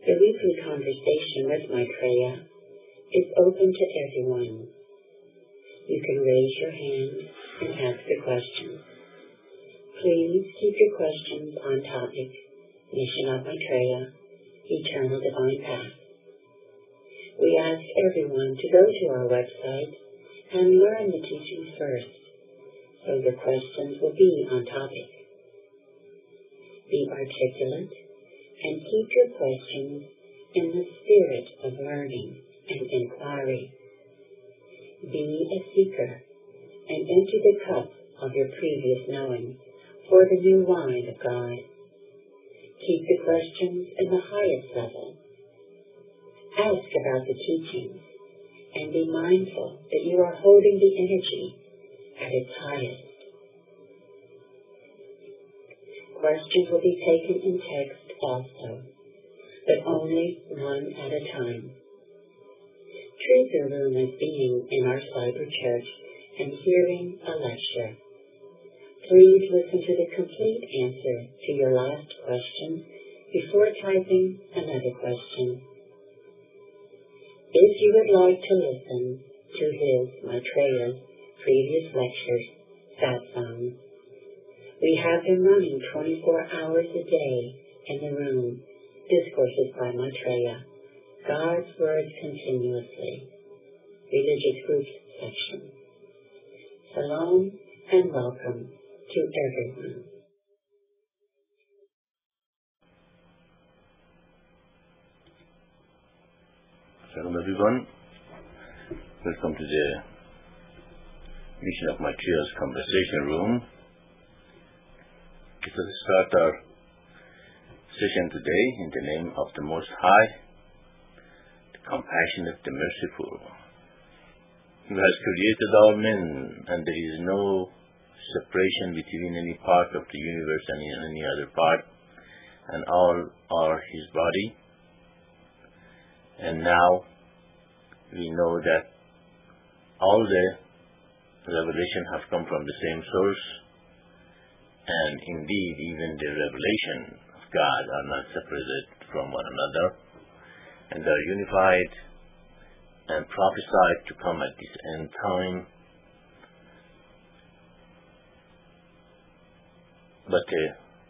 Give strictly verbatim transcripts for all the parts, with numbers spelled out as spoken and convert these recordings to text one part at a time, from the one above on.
The weekly conversation with Maitreya is open to everyone. You can raise your hand and ask a question. Please keep your questions on topic, Mission of Maitreya, Eternal Divine Path. We ask everyone to go to our website and learn the teachings first, so your questions will be on topic. Be articulate and keep your questions in the spirit of learning and inquiry. Be a seeker and empty the cup of your previous knowing for the new wine of God. Keep the questions in the highest level. Ask about the teachings and be mindful that you are holding the energy at its highest. Questions will be taken in text also, but only one at a time. Treat the room as being in our cyber church and hearing a lecture. Please listen to the complete answer to your last question before typing another question. If you would like to listen to his, Maitreya's, previous lectures, satsangs, we have them running twenty-four hours a day in the room, Discourses by Maitreya, God's Words Continuously, Religious Groups section. Shalom and welcome to everyone. Shalom everyone. Welcome to the Mission of Maitreya's Conversation Room. Let us start our session today in the name of the Most High, the Compassionate, the Merciful, who has created all men, and there is no separation between any part of the universe and any other part, and all are His body. And now we know that all the revelation has come from the same source, and indeed even the revelation of God are not separated from one another, and are unified and prophesied to come at this end time. But the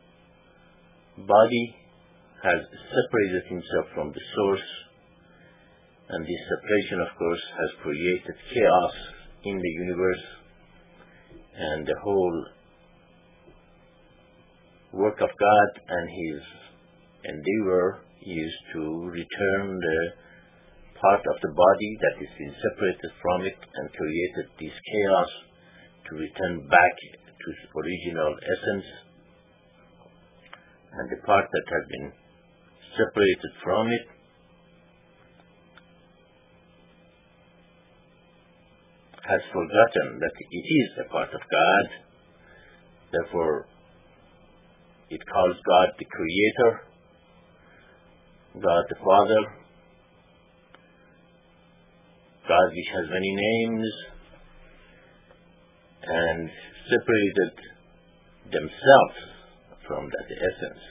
body has separated himself from the source, and this separation, of course, has created chaos in the universe, and the whole work of God and His endeavor is to return the part of the body that is been separated from it and created this chaos to return back to its original essence, and the part that has been separated from it has forgotten that it is a part of God. Therefore, it calls God the Creator, God the Father, God which has many names, and separated themselves from that essence.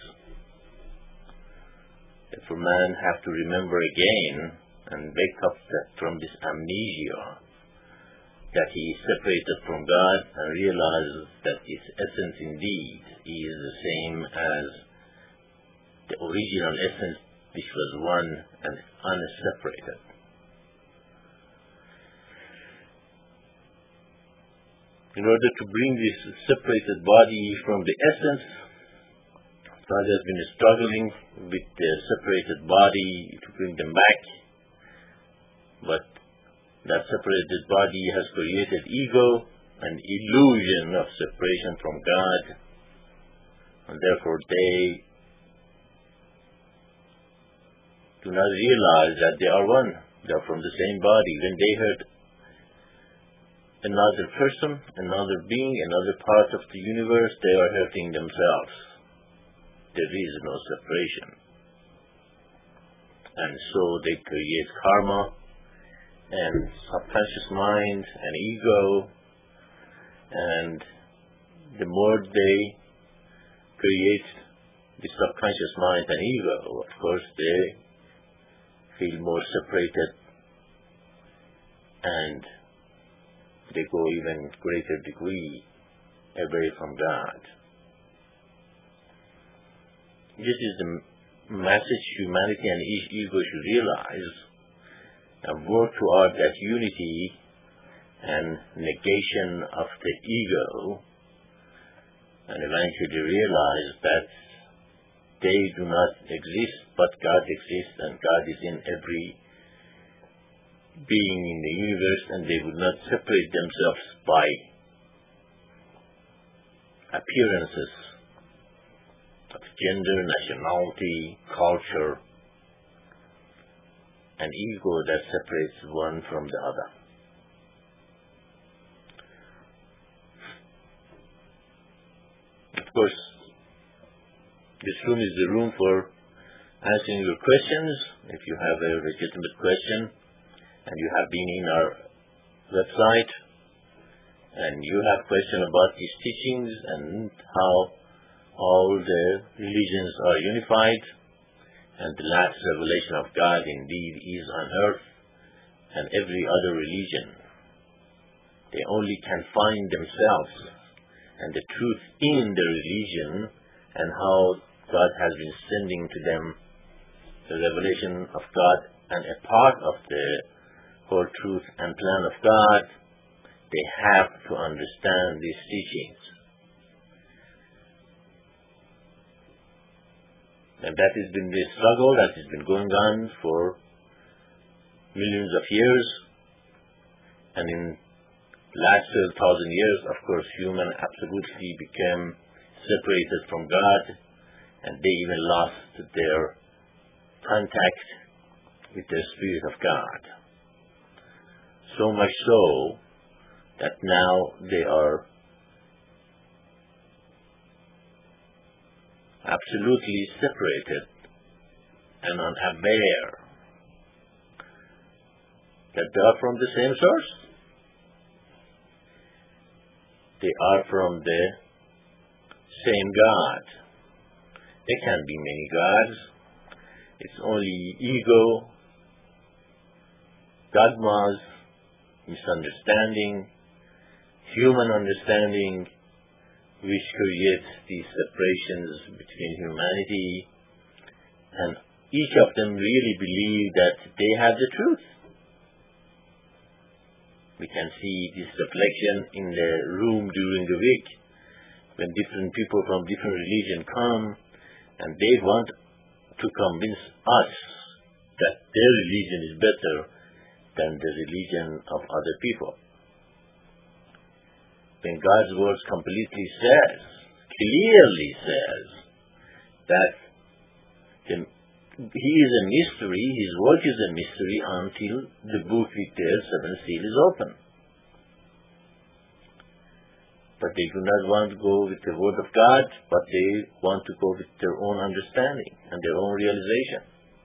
Therefore, man have to remember again and wake up that from this amnesia that he is separated from God, and realize that his essence indeed is the same as the original essence, which was one and unseparated. In order to bring this separated body from the essence, God has been struggling with the separated body to bring them back, but that separated body has created ego and illusion of separation from God, and therefore they do not realize that they are one. They are from the same body. When they hurt another person, another being, another part of the universe, they are hurting themselves. There is no separation. And so they create karma and subconscious mind and ego, and the more they create the subconscious mind and ego, of course they feel more separated, and they go even greater degree away from God. This is the message humanity and each ego should realize and work toward that unity and negation of the ego, and eventually realize that they do not exist, but God exists, and God is in every being in the universe, and they would not separate themselves by appearances of gender, nationality, culture, and ego that separates one from the other. Of course, this room is the room for answering your questions. If you have a legitimate question and you have been in our website and you have questions about these teachings and how all the religions are unified and the last revelation of God indeed is on earth, and every other religion, they only can find themselves and the truth in the religion, and how God has been sending to them the revelation of God, and a part of the whole truth and plan of God, they have to understand these teachings. And that has been the struggle that has been going on for millions of years. And in the last twelve thousand years, of course, human absolutely became separated from God, and they even lost their contact with the Spirit of God. So much so that now they are absolutely separated and unaware that they are from the same source. They are from the same God. There can be many gods. It's only ego, dogmas, misunderstanding, human understanding, which creates these separations between humanity, and each of them really believe that they have the truth. We can see this reflection in the room during the week when different people from different religions come and they want to convince us that their religion is better than the religion of other people. When God's word completely says, clearly says, that the, He is a mystery, His work is a mystery until the book with the seventh seal is open. But they do not want to go with the word of God, but they want to go with their own understanding and their own realization.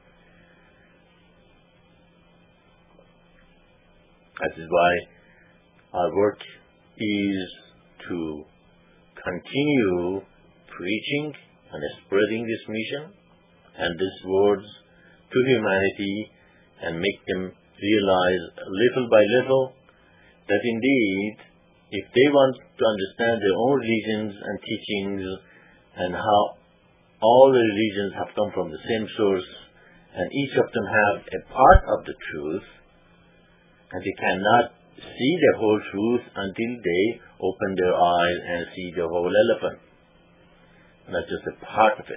That is why our work is to continue preaching and spreading this mission and these words to humanity, and make them realize little by little that indeed, if they want to understand their own religions and teachings and how all the religions have come from the same source and each of them have a part of the truth, and they cannot see the whole truth until they open their eyes and see the whole elephant, not just a part of it.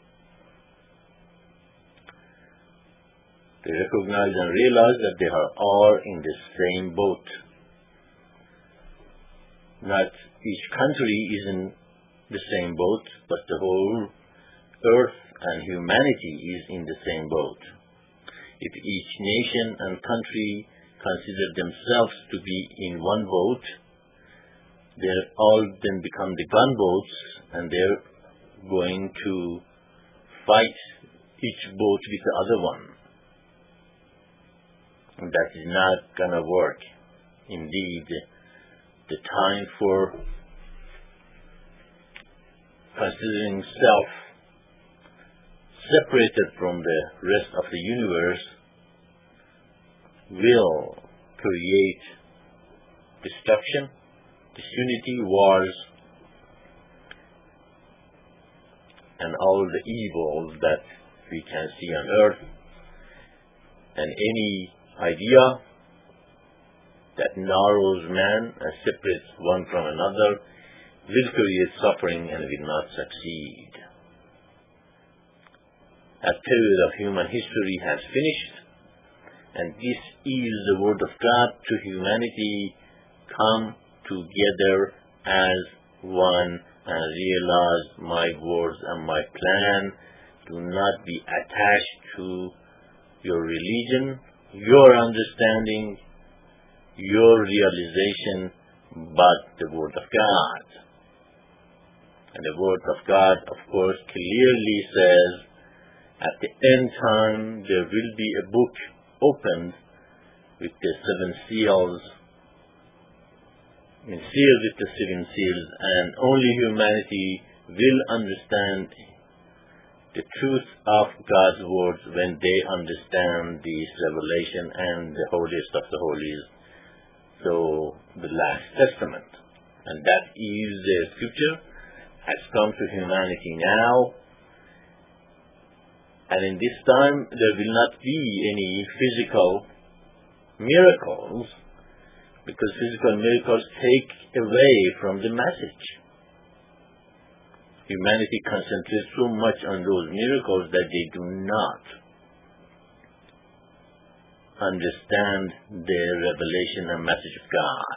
They recognize and realize that they are all in the same boat. Not each country is in the same boat, but the whole earth and humanity is in the same boat. If each nation and country consider themselves to be in one boat, they all then become the gunboats, and they're going to fight each boat with the other one. And that is not going to work. Indeed, the time for considering self separated from the rest of the universe will create destruction, disunity, wars, and all the evils that we can see on earth. And any idea that narrows man and separates one from another will create suffering and will not succeed. A period of human history has finished, and this is the word of God to humanity. Come together as one and realize my words and my plan. Do not be attached to your religion, your understanding, your realization, but the Word of God. And the Word of God, of course, clearly says, at the end time, there will be a book opened with the seven seals, I mean, sealed with the seven seals, and only humanity will understand the truth of God's words when they understand this revelation and the holiest of the holies, so the last testament. And that is the scripture has come to humanity now, and in this time there will not be any physical miracles, because physical miracles take away from the message. Humanity concentrates so much on those miracles that they do not understand the revelation and message of God.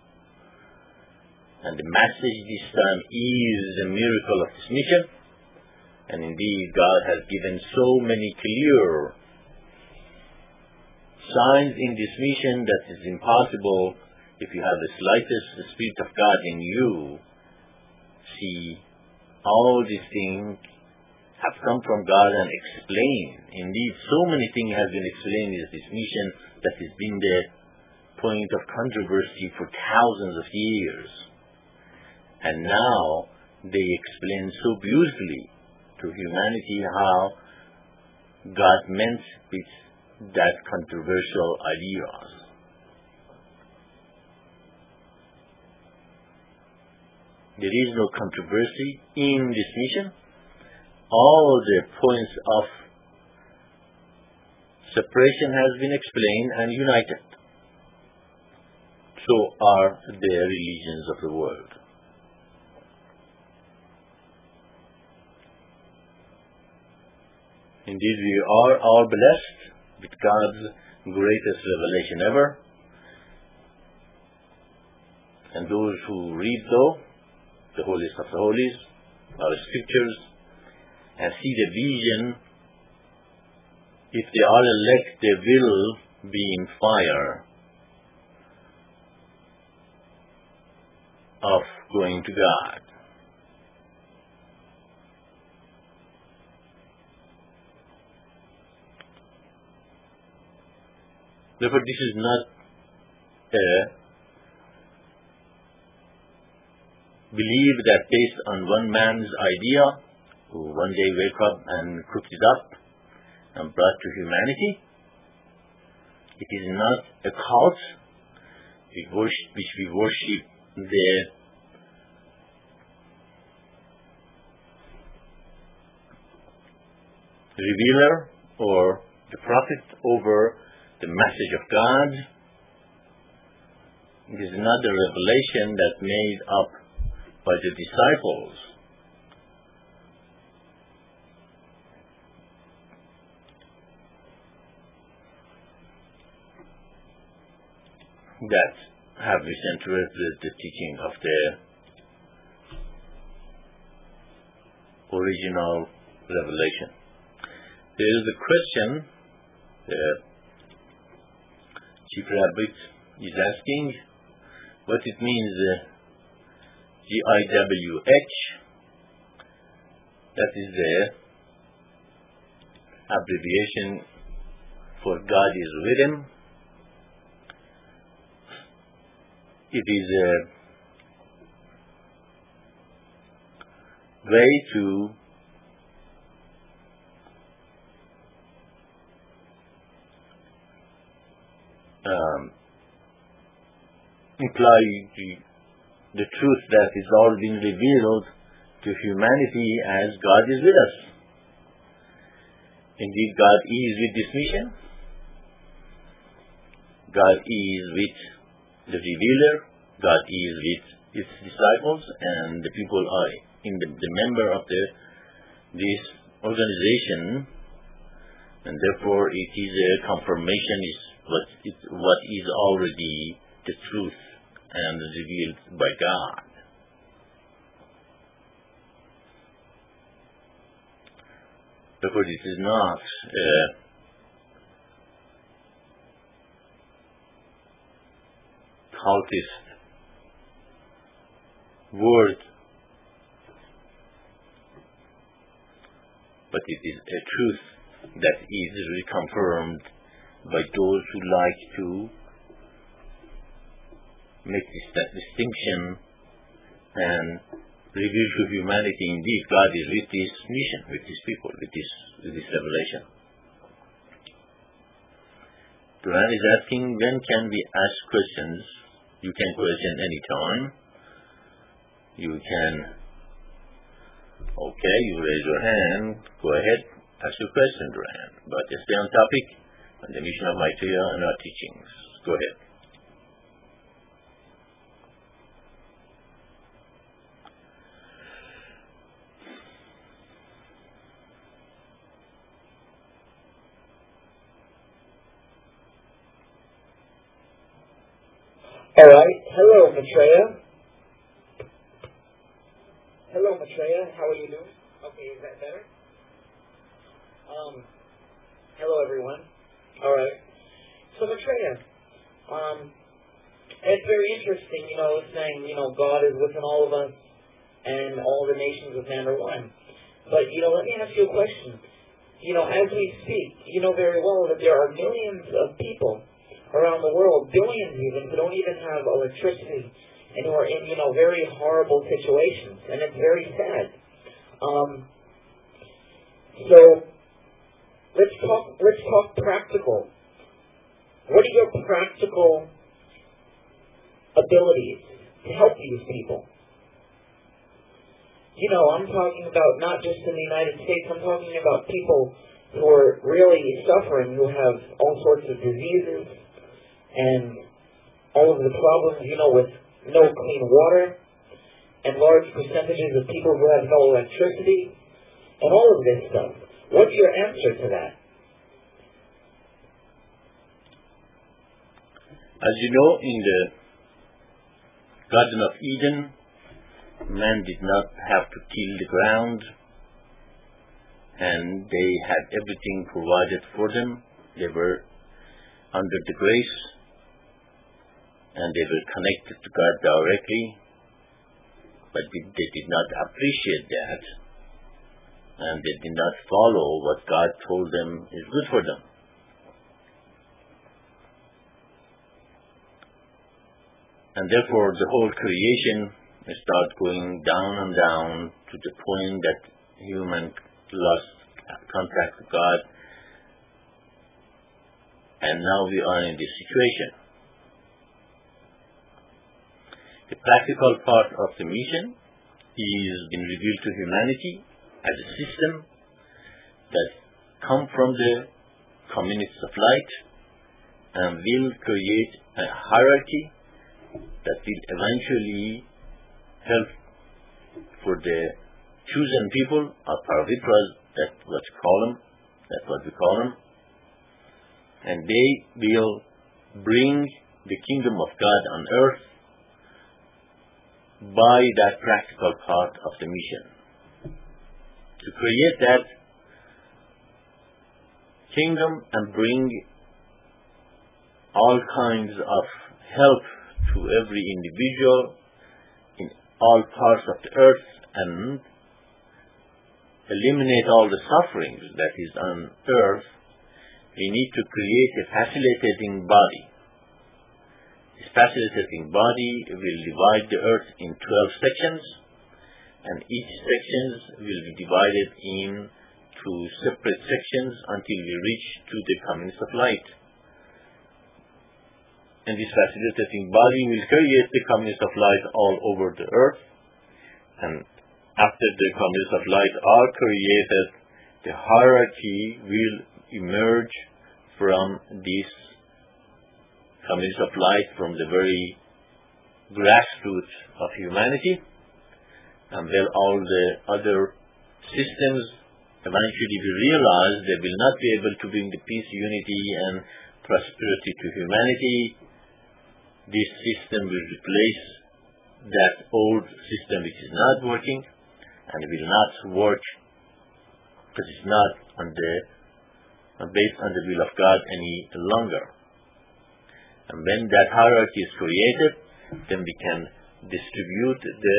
And the message this time is the miracle of this mission. And indeed, God has given so many clear signs in this mission that it's impossible, if you have the slightest Spirit of God in you, see all these things have come from God and explained. Indeed, so many things have been explained in this mission that has been the point of controversy for thousands of years. And now they explain so beautifully to humanity how God meant with that controversial ideas. There is no controversy in this mission. All the points of separation has been explained and united. So are the religions of the world. Indeed, we are all blessed with God's greatest revelation ever. And those who read, though, the holiest of the holies, our scriptures, and see the vision, if they are elect, they will be in fire of going to God. Therefore, this is not a belief that based on one man's idea, who one day wake up and cooked it up and brought to humanity. It is not a cult we worship, which we worship the revealer or the prophet over the message of God. It is not a revelation that made up by the disciples. That have misinterpreted the teaching of the original revelation. There is a question the Chief Rabbi is asking what it means uh, G I W H, that is the abbreviation for God is with him. It is a way to imply the, the truth that is all been revealed to humanity as God is with us. Indeed, God is with this mission. God is with the revealer. God is with his disciples, and the people are in the, the member of the this organization, and therefore it is a confirmation is what it, what is already the truth and revealed by God. Therefore, it is not a cultist word, but it is a truth that is reconfirmed by those who like to make this that distinction and reveal to humanity indeed God is with this mission, with these people, with this with this revelation. Quran is asking, when can we ask questions? You can question any time. You can, okay, you raise your hand, go ahead, ask your question, Duran. But just stay on topic on the mission of Maitreya and our teachings. Go ahead. All right. Hello, Maitreya. Hello, Maitreya. How are you doing? Okay, is that better? Um, hello, everyone. All right. So, Maitreya, um, it's very interesting, you know, saying, you know, God is within all of us and all the nations of man are one. But, you know, let me ask you a question. You know, as we speak, you know very well that there are millions of people around the world, billions even, who don't even have electricity and who are in, you know, very horrible situations. And it's very sad. Um, so, let's talk, let's talk practical. What are your practical abilities to help these people? You know, I'm talking about not just in the United States, I'm talking about people who are really suffering, who have all sorts of diseases, and all of the problems, you know, with no clean water, and large percentages of people who have no electricity, and all of this stuff. What's your answer to that? As you know, in the Garden of Eden, man did not have to till the ground, and they had everything provided for them. They were under the grace, and they were connected to God directly, but they did not appreciate that, and they did not follow what God told them is good for them. And therefore, the whole creation started going down and down to the point that human lost contact with God, and now we are in this situation. The practical part of the mission is been revealed to humanity as a system that come from the communities of light and will create a hierarchy that will eventually help for the chosen people, or Paravitras, that's what we call them, that's what we call them, and they will bring the kingdom of God on earth by that practical part of the mission. To create that kingdom and bring all kinds of help to every individual in all parts of the earth and eliminate all the sufferings that is on earth, we need to create a facilitating body. This facilitating body will divide the earth in twelve sections, and each sections will be divided into separate sections until we reach to the communities of light. and this facilitating body will create the communities of light all over the earth. And after the communities of light are created, the hierarchy will emerge from these communities of light, from the very grassroots of humanity, and then all the other systems eventually will realize they will not be able to bring the peace, unity, and prosperity to humanity. This system will replace that old system which is not working, and it will not work because it's not on the, based on the will of God any longer. And when that hierarchy is created, then we can distribute the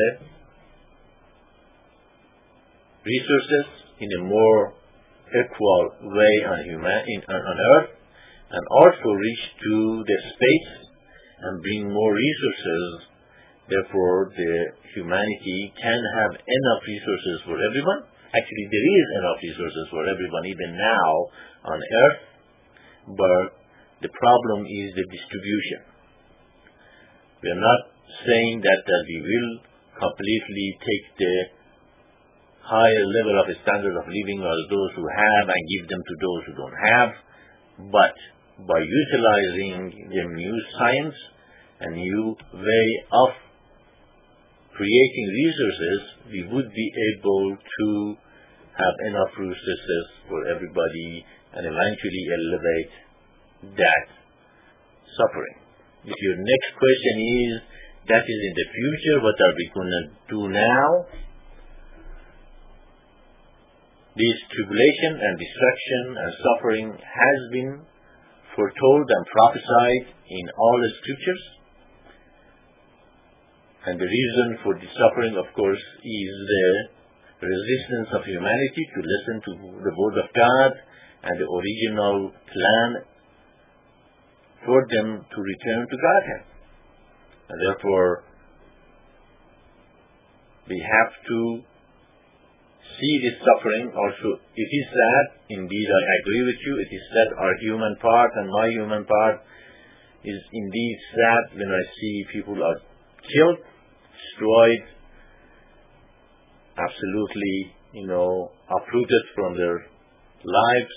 resources in a more equal way on human in, on, on earth, and also reach to the space and bring more resources. Therefore, the humanity can have enough resources for everyone. Actually, there is enough resources for everyone even now on earth, but the problem is the distribution. We are not saying that, that we will completely take the higher level of a standard of living as those who have and give them to those who don't have, but by utilizing the new science, a new way of creating resources, we would be able to have enough resources for everybody and eventually elevate that suffering. If your next question is, that is in the future, what are we going to do now? This tribulation and destruction and suffering has been foretold and prophesied in all the scriptures. And the reason for the suffering, of course, is the resistance of humanity to listen to the word of God and the original plan for them to return to Godhead. And therefore, we have to see this suffering also. It is sad, indeed I agree with you, it is sad our human part and my human part is indeed sad when I see people are killed, destroyed, absolutely, you know, uprooted from their lives.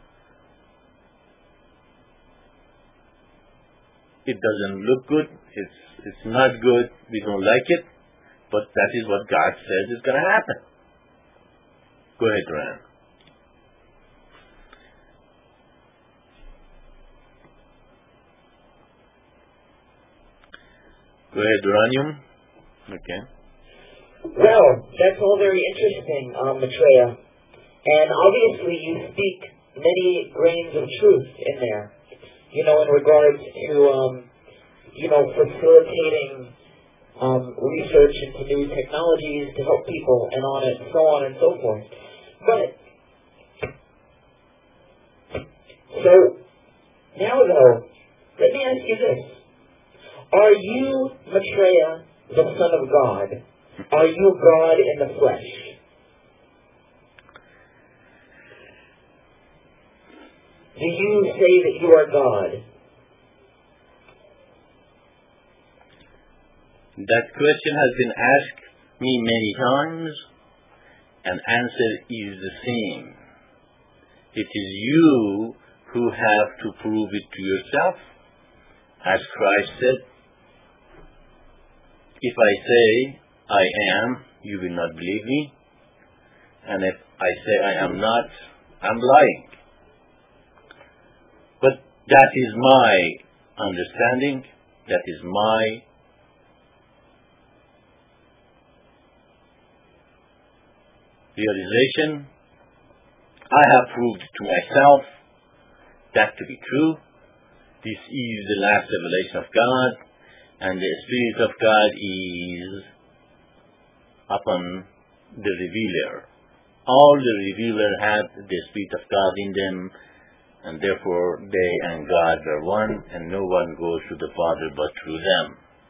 It doesn't look good, it's, it's not good, we don't like it, but that is what God says is going to happen. Go ahead, Ran. Go ahead, Uranium. Okay. Well, that's all very interesting, um, Maitreya. And obviously you speak many grains of truth in there, you know, in regards to, um, you know, facilitating um, research into new technologies to help people and on and so on and so forth. But, so, now though, let me ask you this. Are you, Maitreya, the Son of God? Are you God in the flesh? Do you say that you are God? That question has been asked me many times, and answer is the same. It is you who have to prove it to yourself. As Christ said, if I say I am, you will not believe me. And if I say I am not, I'm lying. But that is my understanding. That is my realization. I have proved to myself that to be true. This is the last revelation of God, and the Spirit of God is upon the revealer. All the revealer have the Spirit of God in them, and therefore they and God are one, and no one goes to the Father but through them.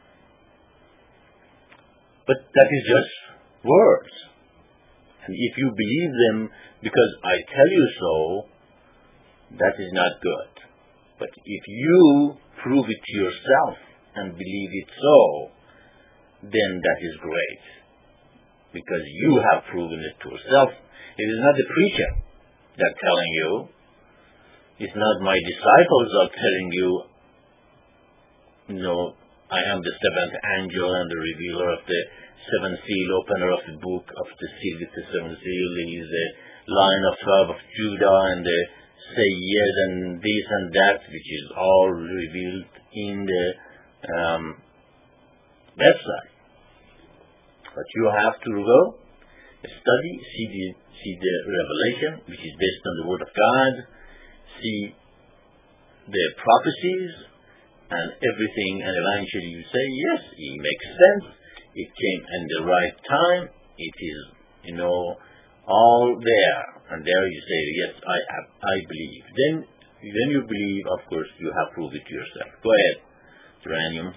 But that is just words. And if you believe them because I tell you so, that is not good. But if you prove it to yourself and believe it so, then that is great. Because you have proven it to yourself. It is not the preacher that telling you. It's not my disciples are telling you, no, I am the seventh angel and the revealer of the seventh seal, opener of the book of the seal with the seventh seal. He is the Lion of twelve of Judah and the Sayyid and this and that, which is all revealed in the um, website. But you have to go, study, see the, see the revelation, which is based on the Word of God, see the prophecies and everything, and eventually you say, yes, it makes sense, it came in the right time, it is, you know, all there. And there you say, yes, I have, I believe. Then, when you believe, of course, you have proved it to yourself. Go ahead, Geranium.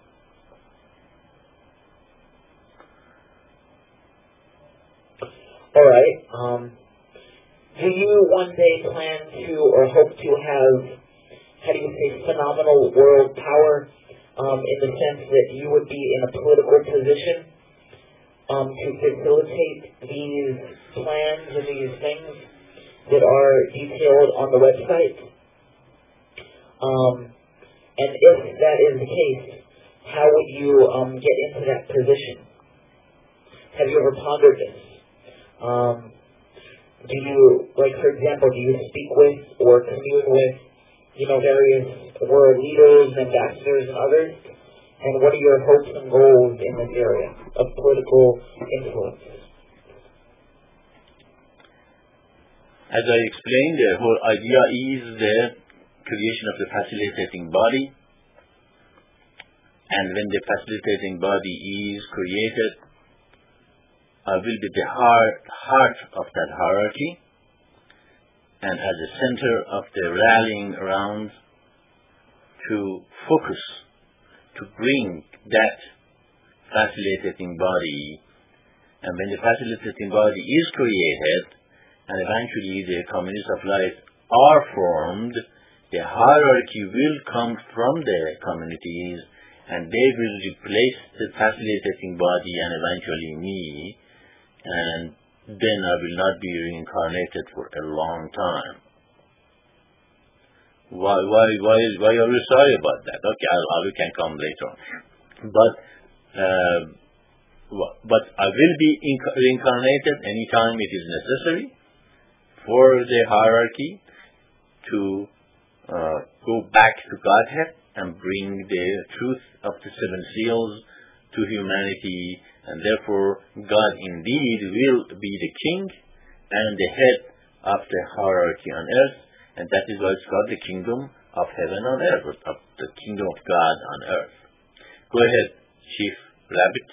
All right. Um, do you one day plan to or hope to have, how do you say, phenomenal world power, um, in the sense that you would be in a political position um, to facilitate these plans and these things that are detailed on the website? Um, and if that is the case, how would you um, get into that position? Have you ever pondered this? Um, do you, like, for example, do you speak with or commune with, you know, various world leaders, ambassadors, and others? And what are your hopes and goals in this area of political influence? As I explained, the whole idea is the creation of the facilitating body. And when the facilitating body is created, I will be the heart, heart of that hierarchy, and as a center of the rallying around to focus, to bring that facilitating body. And when the facilitating body is created, and eventually the communities of life are formed, the hierarchy will come from the communities, and they will replace the facilitating body and eventually me, and then I will not be reincarnated for a long time. Why, why, why, why are you sorry about that? Okay, I'll, I can come later on. But, uh, but I will be inc- reincarnated anytime it is necessary for the hierarchy to uh, go back to Godhead and bring the truth of the seven seals to humanity, and therefore God indeed will be the king and the head of the hierarchy on earth, and that is why it's called the kingdom of heaven on earth, of the kingdom of God on earth. Go ahead, Chief Rabbit.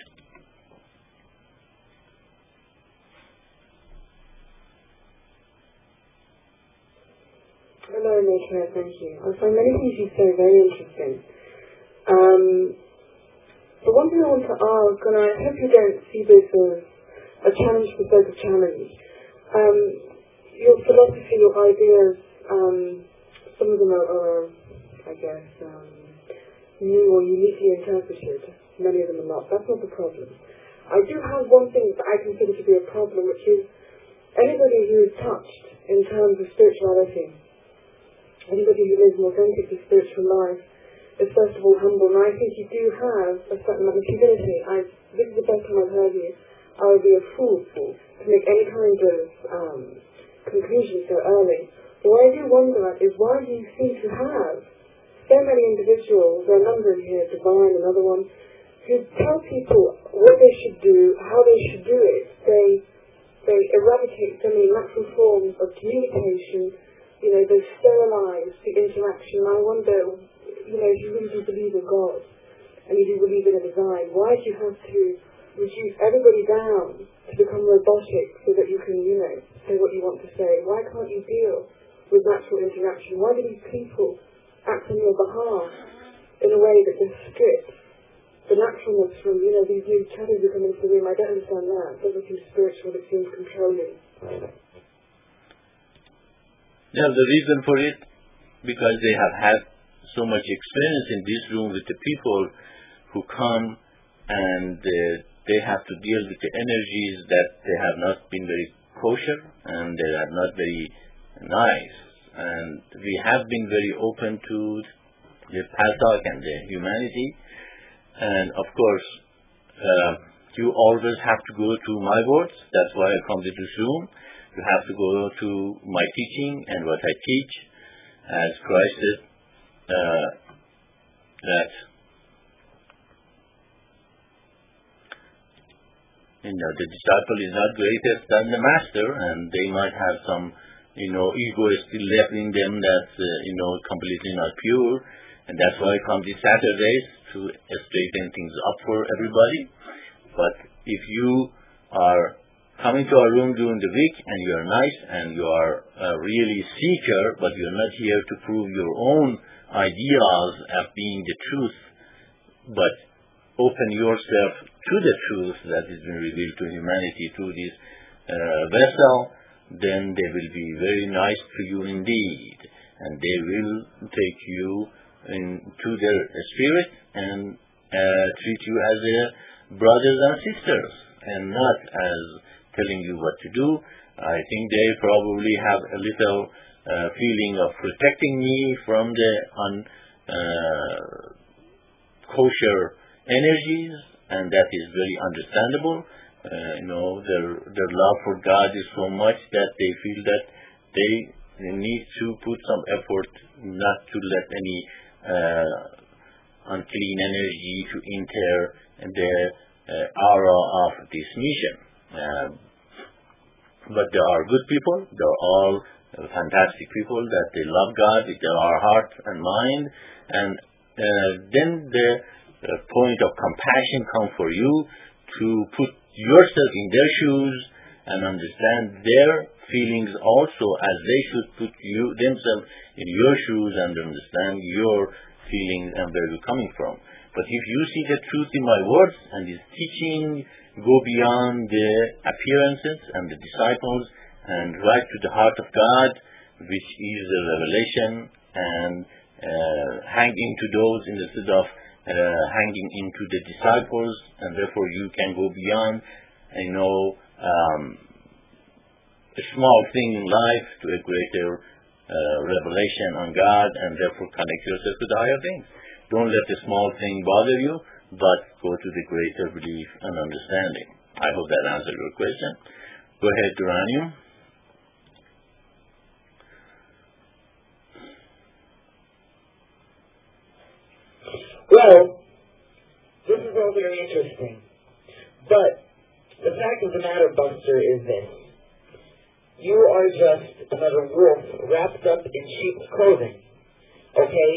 Hello, Nature, thank you. I find many things you say very interesting. Um, but one thing I want to ask, and I hope you don't see this as a challenge for the sake of challenge, um, your philosophy, your ideas, um, some of them are, are I guess, um, new or uniquely interpreted. Many of them are not. That's not the problem. I do have one thing that I consider to be a problem, which is anybody who is touched in terms of spirituality, anybody who lives an authentically spiritual life, is first of all humble. And I think you do have a certain amount of humility. I've, this is the first time I've heard you. I would be a fool to make any kind of um, conclusion so early. But what I do wonder at is why do you seem to have so many individuals, there are a number in here, Divine, another one, who tell people what they should do, how they should do it. They, they eradicate so many natural forms of communication. You know, they sterilize the interaction. I wonder, you know, if you really do believe in God and you do believe in a design, why do you have to reduce everybody down to become robotic so that you can, you know, say what you want to say? Why can't you deal with natural interaction? Why do these people act on your behalf in a way that just strips the naturalness from, you know, these new caddies who come into the room? I don't understand that. It doesn't seem spiritual, it seems controlling. Yeah, the reason for it, because they have had so much experience in this room with the people who come and uh, they have to deal with the energies that they have not been very kosher and they are not very nice. And we have been very open to the Paltalk and the humanity. And of course, uh, you always have to go to my words. That's why I come to this room. You have to go to my teaching and what I teach. As Christ said, uh, that you know, the disciple is not greater than the master, and they might have some, you know, ego is still left in them that's, uh, you know, completely not pure, and that's why I come these Saturdays to straighten things up for everybody. But if you are coming to our room during the week and you are nice and you are uh, really seeker, but you're not here to prove your own ideals of being the truth, but open yourself to the truth that has been revealed to humanity through this uh, vessel, then they will be very nice to you indeed, and they will take you into their spirit and uh, treat you as a brothers and sisters, and not as telling you what to do. I think they probably have a little uh, feeling of protecting me from the un, uh, kosher energies, and that is very understandable. Uh, you know, their their love for God is so much that they feel that they, they need to put some effort not to let any uh, unclean energy to enter the uh, aura of this mission. Uh, but they are good people. They are all uh, fantastic people that they love God with their heart and mind. And uh, then the uh, point of compassion comes for you to put yourself in their shoes and understand their feelings also, as they should put you themselves in your shoes and understand your feelings and where you're coming from. But if you see the truth in my words and this teaching go beyond the appearances and the disciples and right to the heart of God, which is the revelation, and uh, hang into those instead of uh, hanging into the disciples, and therefore you can go beyond, you know, um, a small thing in life to a greater uh, revelation on God, and therefore connect yourself to the higher things. Don't let the small thing bother you, but go to the greater belief and understanding. I hope that answered your question. Go ahead, Duranium. Well, this is all very interesting. But the fact of the matter, Buster, is this. You are just another wolf wrapped up in sheep's clothing. Okay?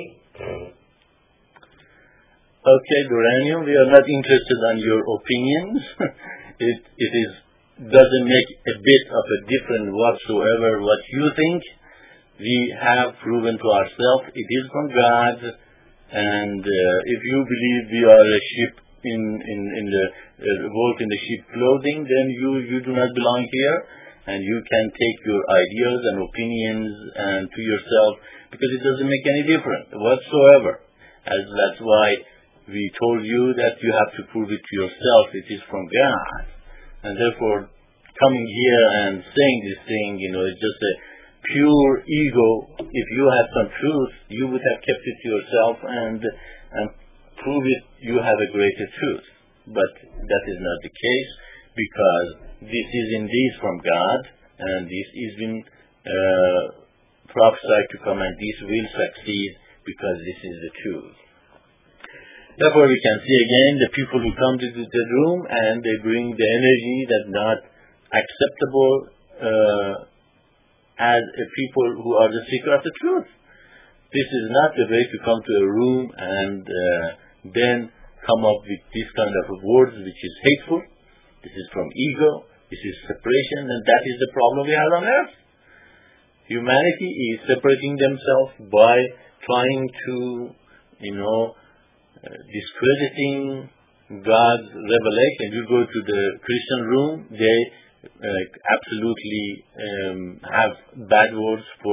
Okay, Duranium, we are not interested in your opinions. it it is doesn't make a bit of a difference whatsoever what you think. We have proven to ourselves it is from God, and uh, if you believe we are a sheep in in in the uh, wolf in the sheep clothing, then you you do not belong here, and you can take your ideas and opinions and to yourself, because it doesn't make any difference whatsoever. As that's why we told you that you have to prove it to yourself. It is from God. And therefore, coming here and saying this thing, you know, it's just a pure ego. If you had some truth, you would have kept it to yourself and, and prove it you have a greater truth. But that is not the case, because this is indeed from God, and this is been uh, prophesied to come, and this will succeed, because this is the truth. Therefore, we can see again the people who come to the room and they bring the energy that's not acceptable uh, as a people who are the seeker of the truth. This is not the way to come to a room and uh, then come up with this kind of words which is hateful. This is from ego. This is separation, and that is the problem we have on earth. Humanity is separating themselves by trying to, you know, Uh, discrediting God's revelation. You go to the Christian room, they uh, absolutely um, have bad words for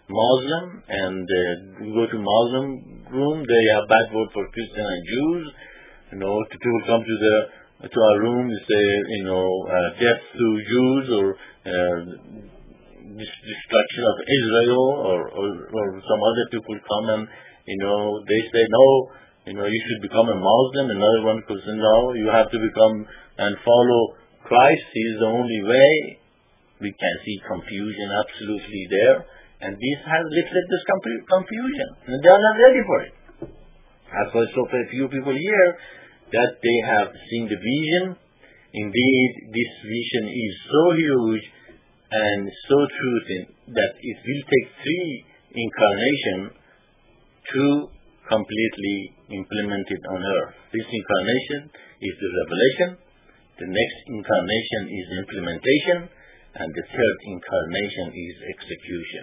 Muslim, and uh, you go to Muslim room, they have bad word for Christian and Jews. You know, people come to the to our room, they say, you know, uh, death to Jews, or uh, destruction of Israel, or, or or some other people come and, you know, they say, no, you know, you should become a Muslim. Another one says, no, you have to become and follow Christ. He is the only way. We can see confusion absolutely there. And this has lifted this confusion. And they are not ready for it. As for so few people here, that they have seen the vision. Indeed, this vision is so huge and so truthful that it will take three incarnations to completely implement it on earth. This incarnation is the revelation. The next incarnation is implementation. And the third incarnation is execution.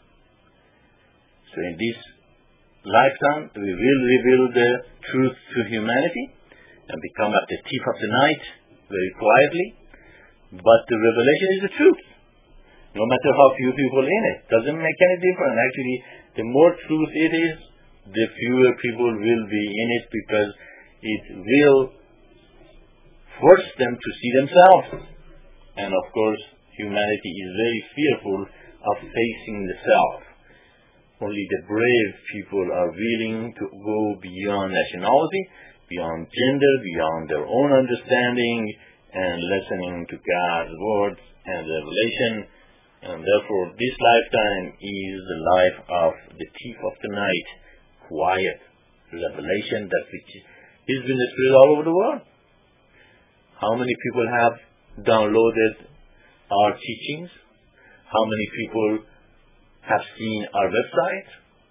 So in this lifetime, we will reveal the truth to humanity and become at the tip of the night very quietly. But the revelation is the truth. No matter how few people in it. Doesn't make any difference. Actually, the more truth it is, the fewer people will be in it, because it will force them to see themselves. And of course, humanity is very fearful of facing the self. Only the brave people are willing to go beyond nationality, beyond gender, beyond their own understanding, and listening to God's words and revelation. And therefore, this lifetime is the life of the thief of the night, quiet revelation that which is been spread all over the world. How many people have downloaded our teachings? How many people have seen our website?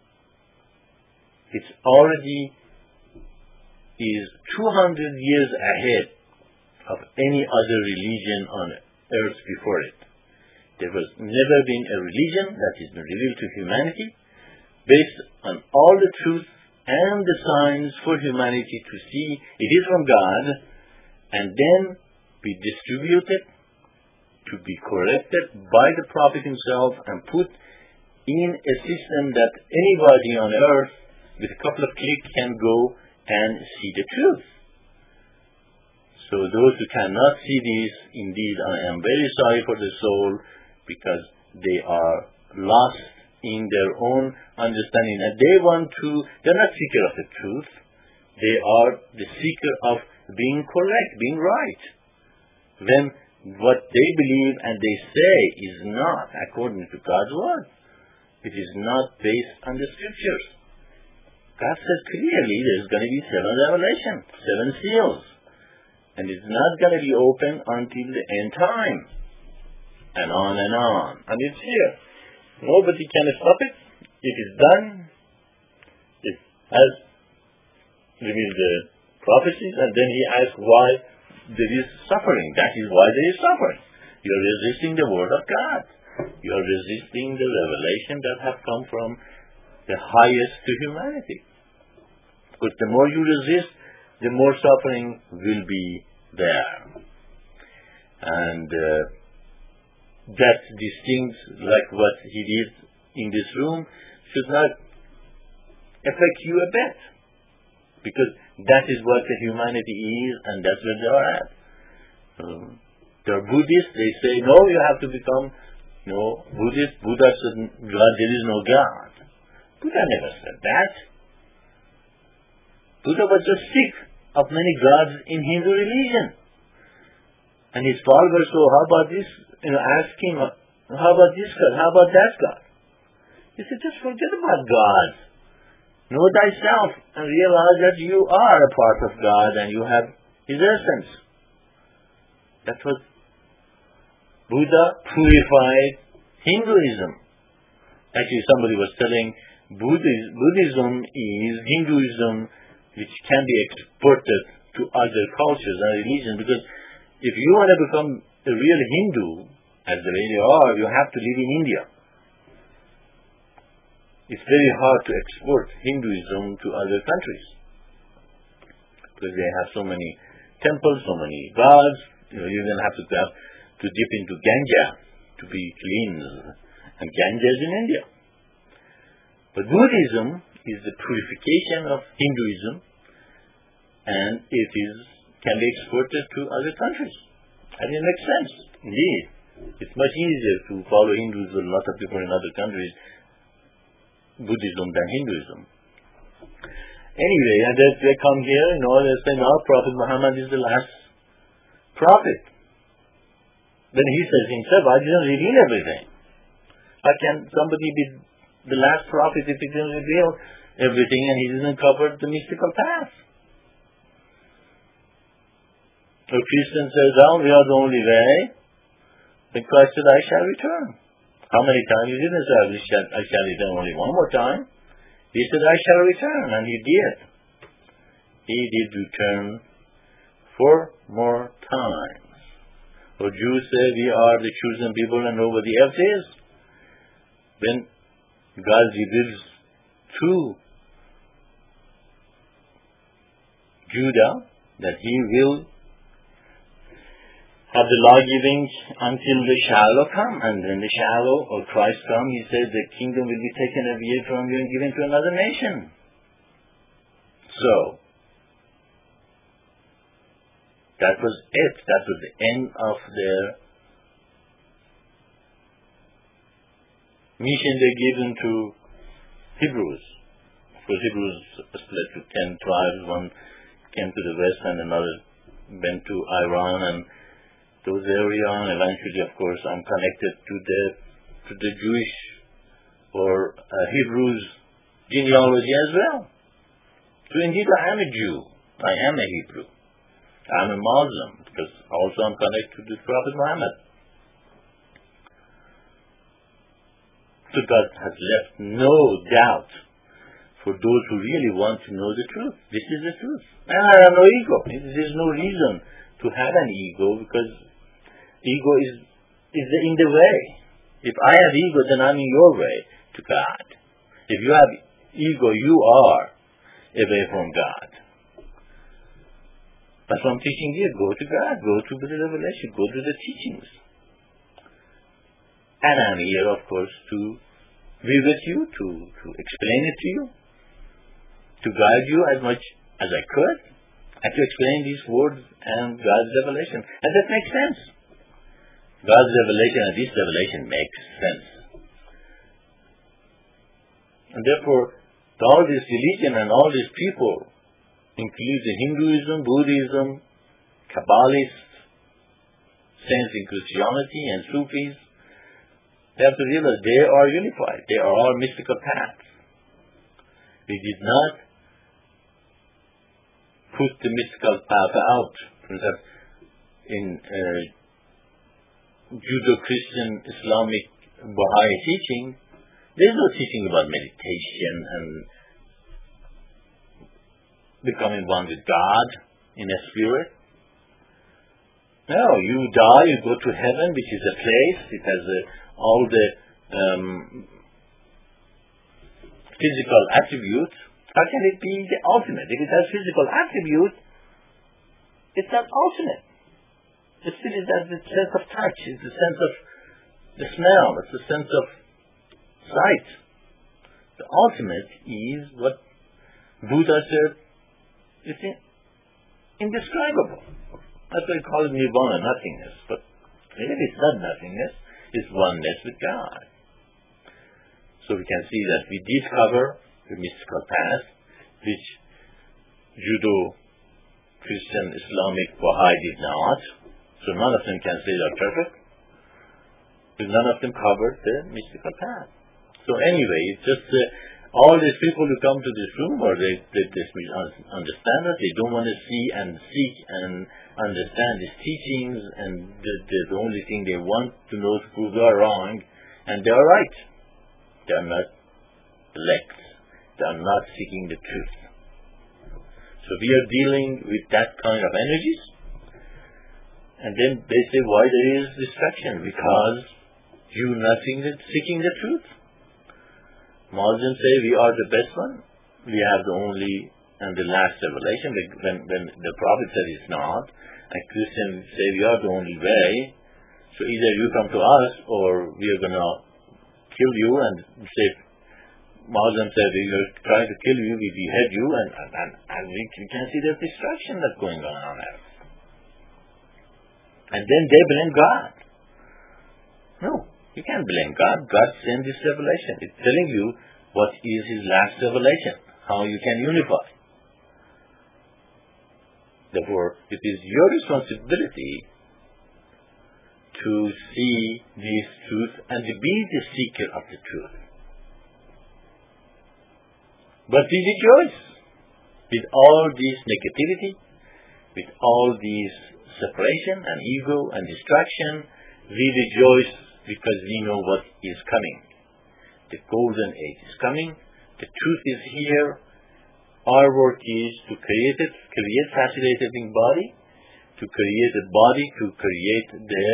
It's already is two hundred years ahead of any other religion on earth before it. There was never been a religion that has been revealed to humanity based on all the truth and the signs for humanity to see it is from God, and then be distributed, to be corrected by the Prophet himself, and put in a system that anybody on earth with a couple of clicks can go and see the truth. So those who cannot see this, indeed I am very sorry for the soul, because they are lost in their own understanding, and they want to, they're not seeker of the truth, they are the seeker of being correct, being right. When what they believe and they say is not according to God's word. It is not based on the scriptures. God says clearly there's going to be seven revelations, seven seals. And it's not going to be open until the end time. And on and on. And it's here. Nobody can stop it. It is done. It has revealed the prophecies, and then he asks why there is suffering. That is why there is suffering. You are resisting the word of God. You are resisting the revelation that have come from the highest to humanity. Because the more you resist, the more suffering will be there. And uh, that these things, like what he did in this room, should not affect you a bit. Because that is what the humanity is, and that's where they are at. Um, they are Buddhists, they say, no, you have to become no Buddhist. Buddha said, God, there is no God. Buddha never said that. Buddha was just sick of many gods in Hindu religion. And his followers, so how about this? You know, ask him, how about this God? How about that God? He said, just forget about God. Know thyself and realize that you are a part of God and you have His essence. That's what Buddha purified Hinduism. Actually, somebody was telling Buddhism, Buddhism is Hinduism which can be exported to other cultures and religions, because if you want to become a real Hindu, as the way you are, you have to live in India. It's very hard to export Hinduism to other countries because they have so many temples, so many gods. You know, you're going to have to have to dip into Ganga to be cleansed, and Ganga is in India. But Buddhism is the purification of Hinduism, and it is can be exported to other countries. And it makes sense, indeed. It's much easier to follow Hindus or a lot of people in other countries, Buddhism than Hinduism. Anyway, and they, they come here, you know, they say, no, Prophet Muhammad is the last prophet. Then he says himself, I didn't reveal everything. How can somebody be the last prophet if he didn't reveal everything and he didn't cover the mystical path? A Christian says, oh, we are the only way. Then Christ said, I shall return. How many times? He didn't say, I shall, I shall return only one more time. He said, I shall return, and he did. He did return four more times. So Jews say, we are the chosen people and nobody else is. Then God reveals to Judah that he will have the law giving until the Shiloh come, and when the Shiloh or Christ come, he says the kingdom will be taken away from you and given to another nation. So, that was it. That was the end of their mission they given to Hebrews. For Hebrews split to ten tribes. One came to the west and another went to Iran and those area, and eventually, of course, I'm connected to the to the Jewish or uh, Hebrews genealogy as well. So indeed, I am a Jew. I am a Hebrew. I am a Muslim because also I'm connected to the Prophet Muhammad. So God has left no doubt for those who really want to know the truth. This is the truth. And I have no ego. There's no reason to have an ego because ego is is in the way. If I have ego, then I'm in your way to God. If you have ego, you are away from God. That's what I'm teaching you. Go to God. Go to the revelation. Go to the teachings. And I'm here, of course, to be with you, to, to explain it to you, to guide you as much as I could, and to explain these words and God's revelation. And that makes sense. God's revelation and this revelation makes sense. And therefore, all this religion and all these people, including Hinduism, Buddhism, Kabbalists, saints in Christianity and Sufis, they have to realize they are unified. They are all mystical paths. We did not put the mystical path out. For instance, in uh, Judo-Christian Islamic Baha'i teaching, there is no teaching about meditation and becoming one with God in a spirit. No, you die, you go to heaven, which is a place. It has a, all the um, physical attributes. How can it be the ultimate? If it has physical attributes, it's not ultimate. It still is that the sense of touch, it's the sense of the smell, it's the sense of sight. The ultimate is what Buddha said, it's indescribable. That's why we call it nirvana, nothingness. But if it's not nothingness, it's oneness with God. So we can see that we discover the mystical path, which Judo, Christian, Islamic, Baha'i did not. So none of them can say they're perfect. But none of them covered the mystical path. So anyway, it's just uh, all these people who come to this room, or they, they, they understand it, they don't want to see and seek and understand these teachings, and the, the, the only thing they want to know is prove they are wrong, and they are right. They are not elect. They are not seeking the truth. So we are dealing with that kind of energies, and then they say why there is distraction, because you are not seeking the truth. Muslims say we are the best one. We have the only and the last revelation. When, when the Prophet said it's not, and Christians say we are the only way. So either you come to us, or we are going to kill you and say Muslims say they are trying to kill you, we behead you, and, and, and, and we, we can see the destruction that's going on on earth. And then they blame God. No, you can't blame God. God sent this revelation. It's telling you what is His last revelation, how you can unify. Therefore, it is your responsibility to see this truth and to be the seeker of the truth. But we rejoice with all this negativity, with all this separation and ego and distraction. We rejoice because we know what is coming. The golden age is coming. The truth is here. Our work is to create it, create facilitating body, to create a body, to create the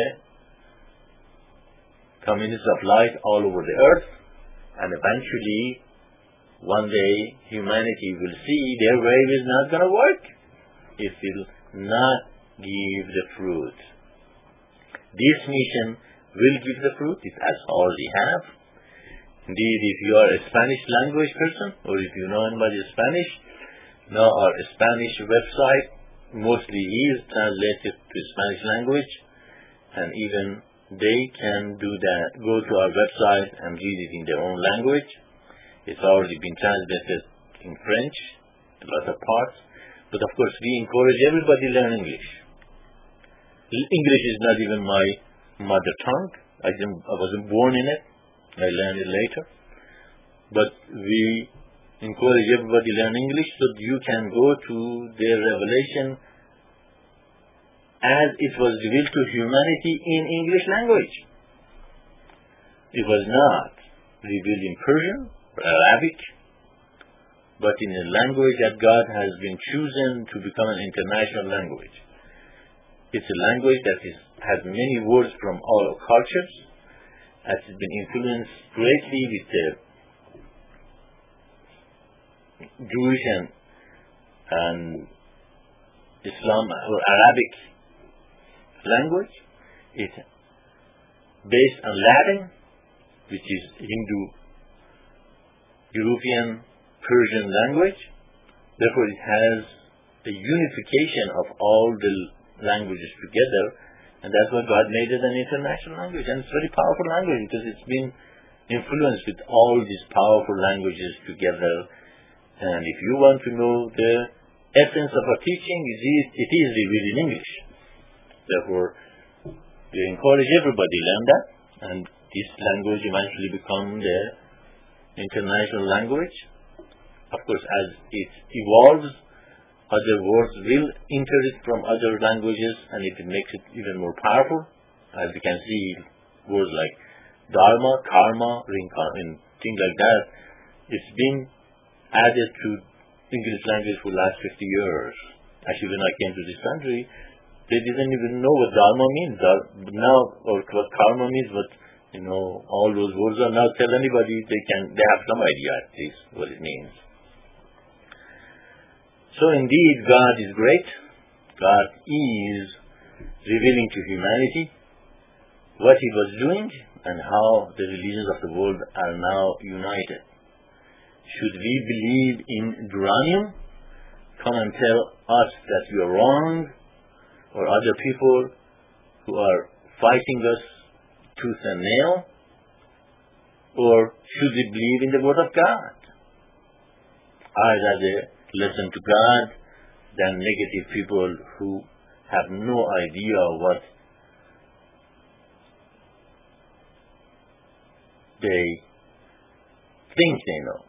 communities of light all over the earth, and eventually, one day, humanity will see their way is not going to work. It will not give the fruit. This mission will give the fruit. It has already have. Indeed, if you are a Spanish language person, or if you know anybody Spanish, now our Spanish website mostly is translated to Spanish language, and even they can do that, go to our website and read it in their own language. It's already been translated in French, a lot of parts, but of course we encourage everybody to learn English. English is not even my mother tongue. I, didn't, I wasn't born in it. I learned it later. But we encourage everybody to learn English so that you can go to their revelation as it was revealed to humanity in English language. It was not revealed in Persian or Arabic, but in a language that God has been chosen to become an international language. It's a language that is, has many words from all cultures, has been influenced greatly with the Jewish and, and Islam or Arabic language. It's based on Latin, which is Hindu, European, Persian language. Therefore, it has a unification of all the languages together, and that's why God made it an international language. And it's a very powerful language because it's been influenced with all these powerful languages together. And if you want to know the essence of our teaching, it is, it is revealed in English. Therefore, we encourage everybody to learn that, and this language eventually become the international language. Of course, as it evolves, other words will enter it from other languages, and it makes it even more powerful. As you can see, words like dharma, karma, reincarnation, things like that, it's been added to English language for the last fifty years. Actually, when I came to this country, they didn't even know what dharma means. But now, or what karma means, but you know, all those words are now tell anybody they can, they have some idea at least what it means. So indeed, God is great. God is revealing to humanity what He was doing and how the religions of the world are now united. Should we believe in Duranium? Come and tell us that we are wrong, or other people who are fighting us tooth and nail? Or should we believe in the Word of God? I rather listen to God than negative people who have no idea what they think they know.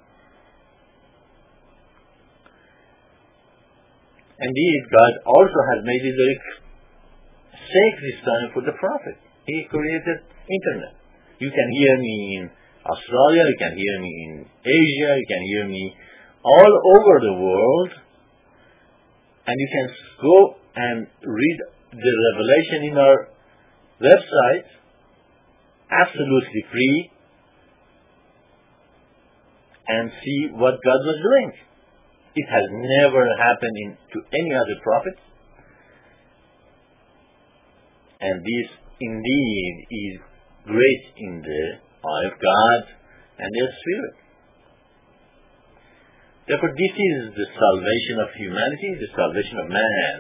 Indeed, God also has made it very safe this time for the prophet. He created internet. You can hear me in Australia, you can hear me in Asia, you can hear me all over the world, and you can go and read the revelation in our website absolutely free and see what God was doing. It has never happened in, to any other prophet, and this indeed is great in the eye of God and their spirit. Therefore, this is the salvation of humanity, the salvation of man,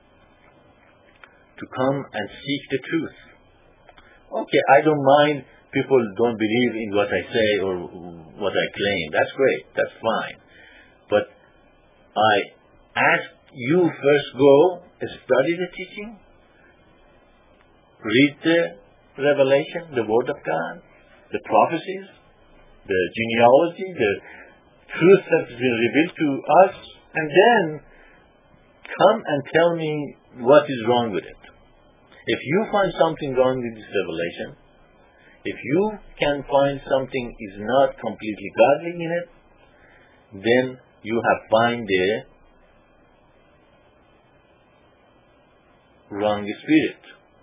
to come and seek the truth. Okay, I don't mind people don't believe in what I say or what I claim. That's great. That's fine. But I ask you first go study the teaching, read the revelation, the word of God, the prophecies, the genealogy, the truth that has been revealed to us, and then come and tell me what is wrong with it. If you find something wrong with this revelation, if you can find something is not completely godly in it, then you have find the wrong spirit.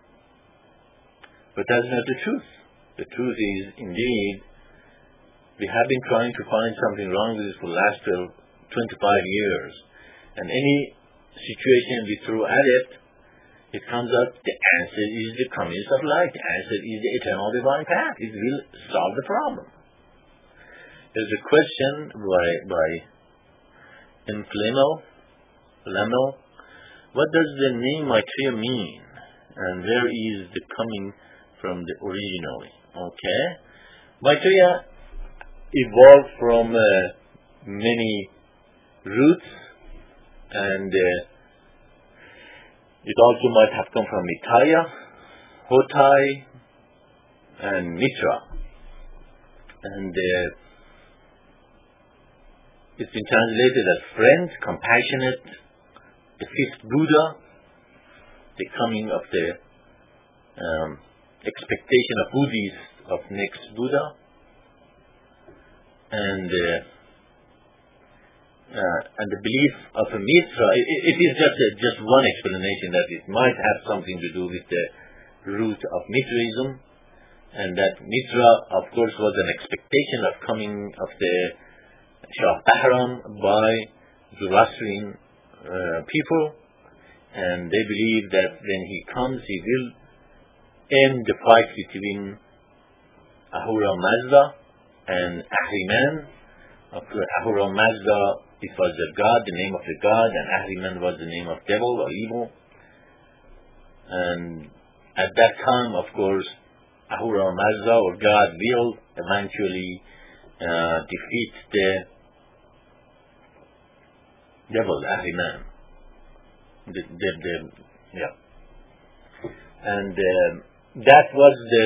But that's not the truth. The truth is, indeed, we have been trying to find something wrong with this for the last twenty-five years. And any situation we throw at it, it comes up, the answer is the comings of light. The answer is the eternal divine path. It will solve the problem. There's a question by, by Inflamel, Lamel. What does the name Maitreya mean? And where is the coming from the originally? Okay. Maitreya evolved from uh, many roots, and uh, it also might have come from Mitaya, Hotai, and Mitra. And uh, it's been translated as friend, compassionate, the fifth Buddha, the coming of the um, expectation of Buddhists of next Buddha, and uh, uh, and the belief of a Mitra. It, it is just a, just one explanation that it might have something to do with the root of Mitraism, and that Mitra, of course, was an expectation of coming of the Shah Bahram by Zoroastrian uh, people, and they believe that when he comes, he will end the fight between Ahura Mazda and Ahriman. Ahura Mazda, it was the god, the name of the god, and Ahriman was the name of devil or evil. And at that time, of course, Ahura Mazda, or God, will eventually uh, defeat the devil, Ahriman. The, the, the, yeah. And uh, that was the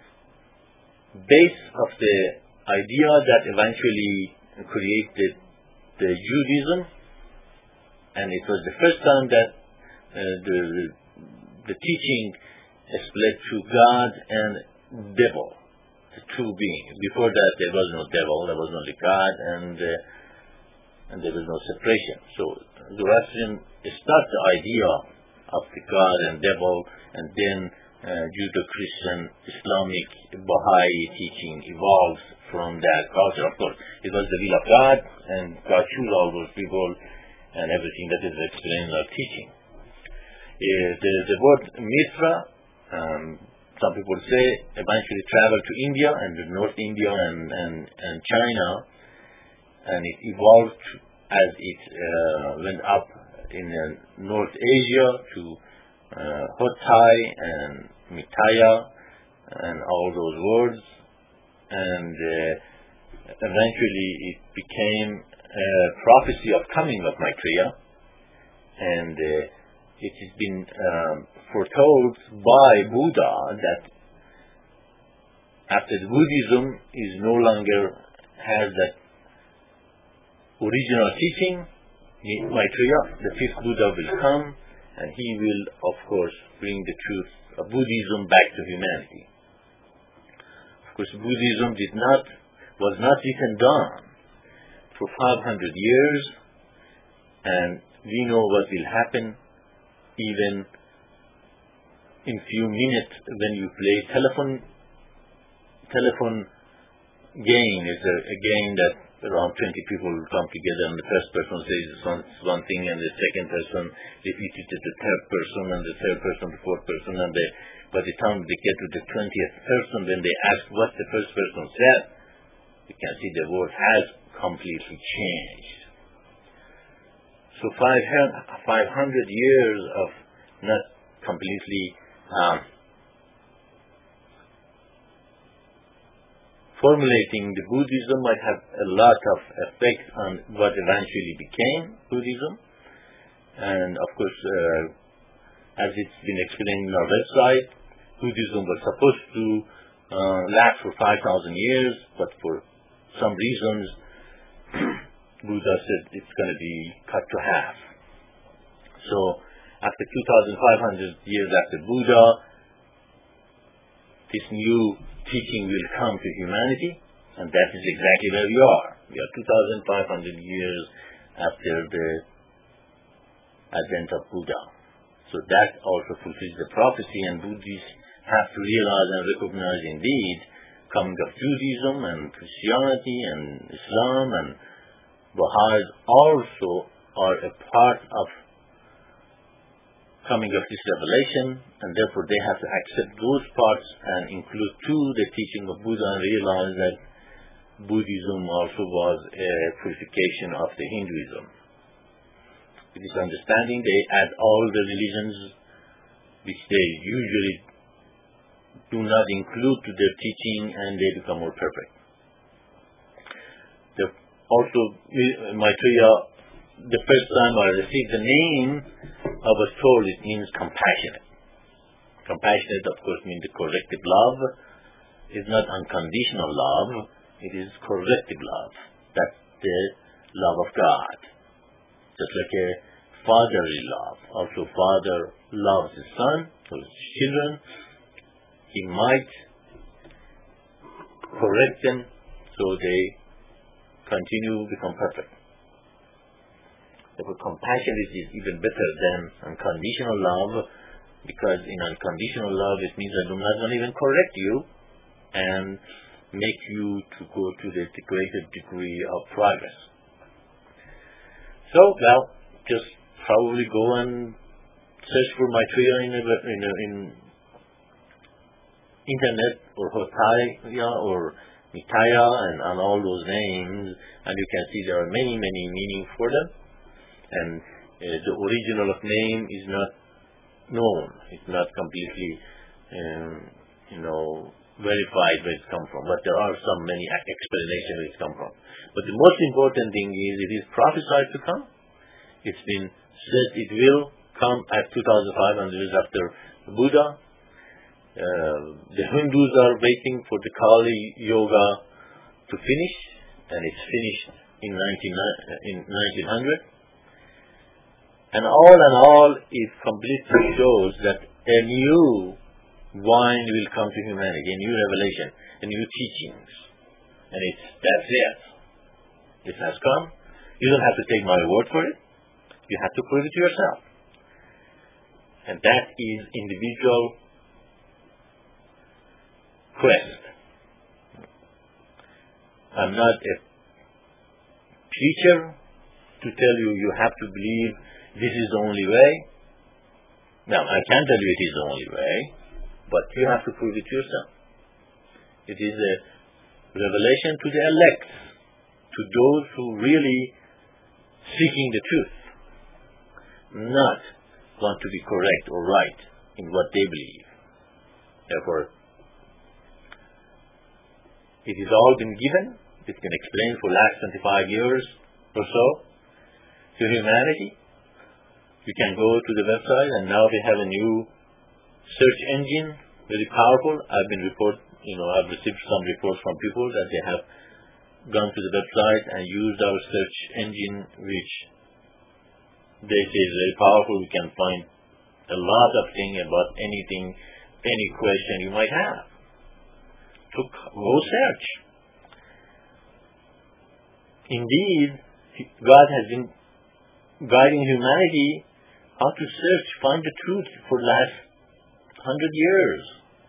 base of the idea that eventually created the Judaism, and it was the first time that uh, the, the teaching split to God and devil, the two beings. Before that, there was no devil, there was only God, and uh, and there was no separation. So Zoroastrian start the idea of the God and devil, and then uh, Judeo-Christian, Islamic, Baha'i teaching evolves from that culture. Of course, it was the will of God, and God chose all those people, and everything that is explained in our teaching. Uh, the, the word Mitra, um, some people say, eventually traveled to India and to North India and, and, and China, and it evolved as it uh, went up in uh, North Asia to uh, Hotai and Mitaya and all those words, and uh, eventually it became a prophecy of coming of Maitreya, and uh, it has been um, foretold by Buddha that after Buddhism is no longer has that original teaching, Maitreya, the fifth Buddha, will come, and he will, of course, bring the truth of Buddhism back to humanity. Of course, Buddhism did not, was not written down for five hundred years, and we know what will happen even in few minutes when you play telephone telephone game. Is a, a game that around twenty people will come together, and the first person says one, one thing, and the second person repeats it to the third person, and the third person to the fourth person, and they, by the time they get to the twentieth person, when they ask what the first person said, you can see the word has completely changed. So five hundred years of not completely um, formulating the Buddhism might have a lot of effect on what eventually became Buddhism. And of course, uh, as it's been explained in our website, Buddhism was supposed to uh, last for five thousand years, but for some reasons, Buddha said it's going to be cut to half. So after two thousand five hundred years after Buddha, this new teaching will come to humanity, and that is exactly where we are. We are two thousand five hundred years after the advent of Buddha. So that also fulfills the prophecy, and Buddhists have to realize and recognize indeed coming of Judaism and Christianity and Islam and Baha'is also are a part of coming of this revelation, and therefore they have to accept those parts and include too the teaching of Buddha and realize that Buddhism also was a purification of the Hinduism. With this understanding, they add all the religions which they usually do not include to their teaching, and they become more perfect. The, also, Maitreya, the first time I received the name, I was told it means compassionate. Compassionate, of course, means the corrective love. It's not unconditional love. It is corrective love. That's the love of God. Just like a fatherly love. Also, father loves his son, or his children. He might correct them so they continue to become perfect. Therefore, compassion is even better than unconditional love, because in unconditional love it means I do not even correct you and make you to go to the greater degree of progress. So, well, just probably go and search for Maitreya in, a, in, a, in internet or Hotaya or Mitaya and on all those names, and you can see there are many, many meanings for them. And uh, the original of name is not known. It's not completely, um, you know, verified where it comes from. But there are some many explanations where it comes from. But the most important thing is it is prophesied to come. It's been said it will come at two thousand five hundred years after Buddha. Uh, the Hindus are waiting for the Kali Yoga to finish, and it's finished in nineteen hundred. And all in all, it completely shows that a new wine will come to humanity, a new revelation, a new teachings. And it's, that's it. It has come. You don't have to take my word for it. You have to prove it to yourself. And that is individual quest. I'm not a preacher to tell you you have to believe this is the only way. Now, I can tell you it is the only way, but you have to prove it yourself. It is a revelation to the elect, to those who really seeking the truth, not want to be correct or right in what they believe. Therefore, it has all been given. It's been explained for the last twenty-five years or so to humanity. You can go to the website, and now they have a new search engine, very powerful. I've been report, you know, I've received some reports from people that they have gone to the website and used our search engine, which they say is very powerful. You can find a lot of things about anything, any question you might have. So go search. Indeed, God has been guiding humanity how to search, find the truth for the last hundred years.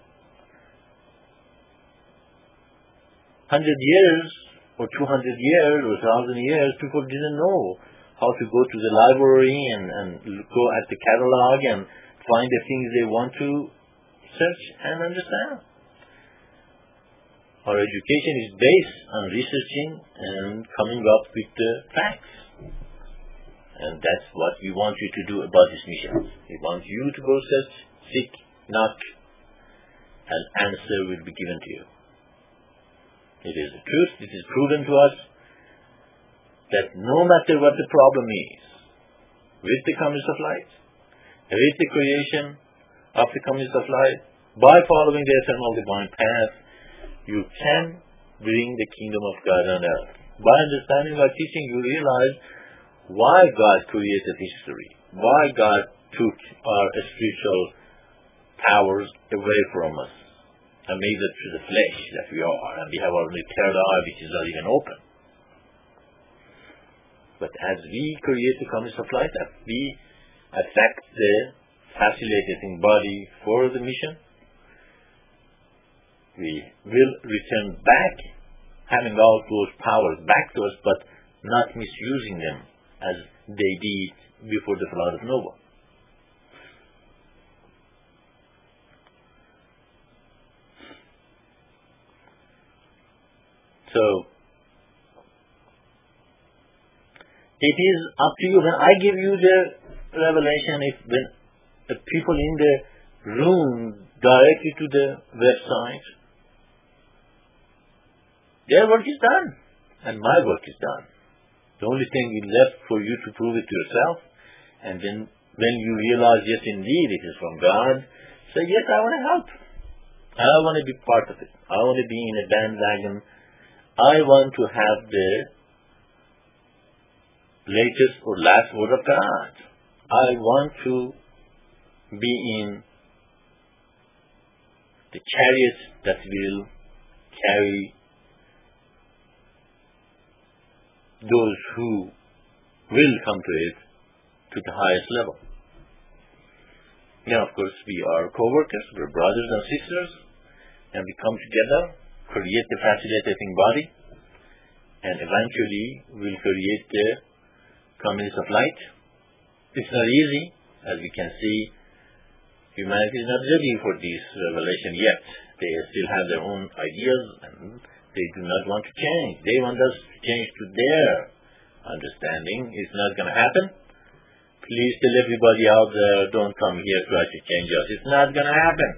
Hundred years, or two hundred years, or thousand years, people didn't know how to go to the library and, and go at the catalog and find the things they want to search and understand. Our education is based on researching and coming up with the facts. And that's what we want you to do about this mission. We want you to go search, seek, knock, and answer will be given to you. It is the truth. It is proven to us that no matter what the problem is, with the communist of light, with the creation of the communist of light, by following the eternal divine path, you can bring the kingdom of God on earth. By understanding our teaching, you realize why God created history, why God took our spiritual powers away from us and made it to the flesh that we are, and we have only third eye which is not even open. But as we create the communist of light, as we affect the facilitating body for the mission, we will return back, having all those powers back to us, but not misusing them as they did before the flood of Noah. So, it is up to you. When I give you the revelation, if when the people in the room direct you to the website, their work is done, and my work is done. The only thing is left for you to prove it to yourself, and then when you realize, yes, indeed, it is from God, say, yes, I want to help. I want to be part of it. I want to be in a bandwagon. I want to have the latest or last word of God. I want to be in the chariot that will carry those who will come to it to the highest level. Now, of course, we are co-workers, we're brothers and sisters, and we come together, create the facilitating body, and eventually we'll create the communities of light. It's not easy, as we can see. Humanity is not ready for this revelation yet. They still have their own ideas, and they do not want to change. They want us to change to their understanding. It's not going to happen. Please tell everybody out there, don't come here try to change us. It's not going to happen.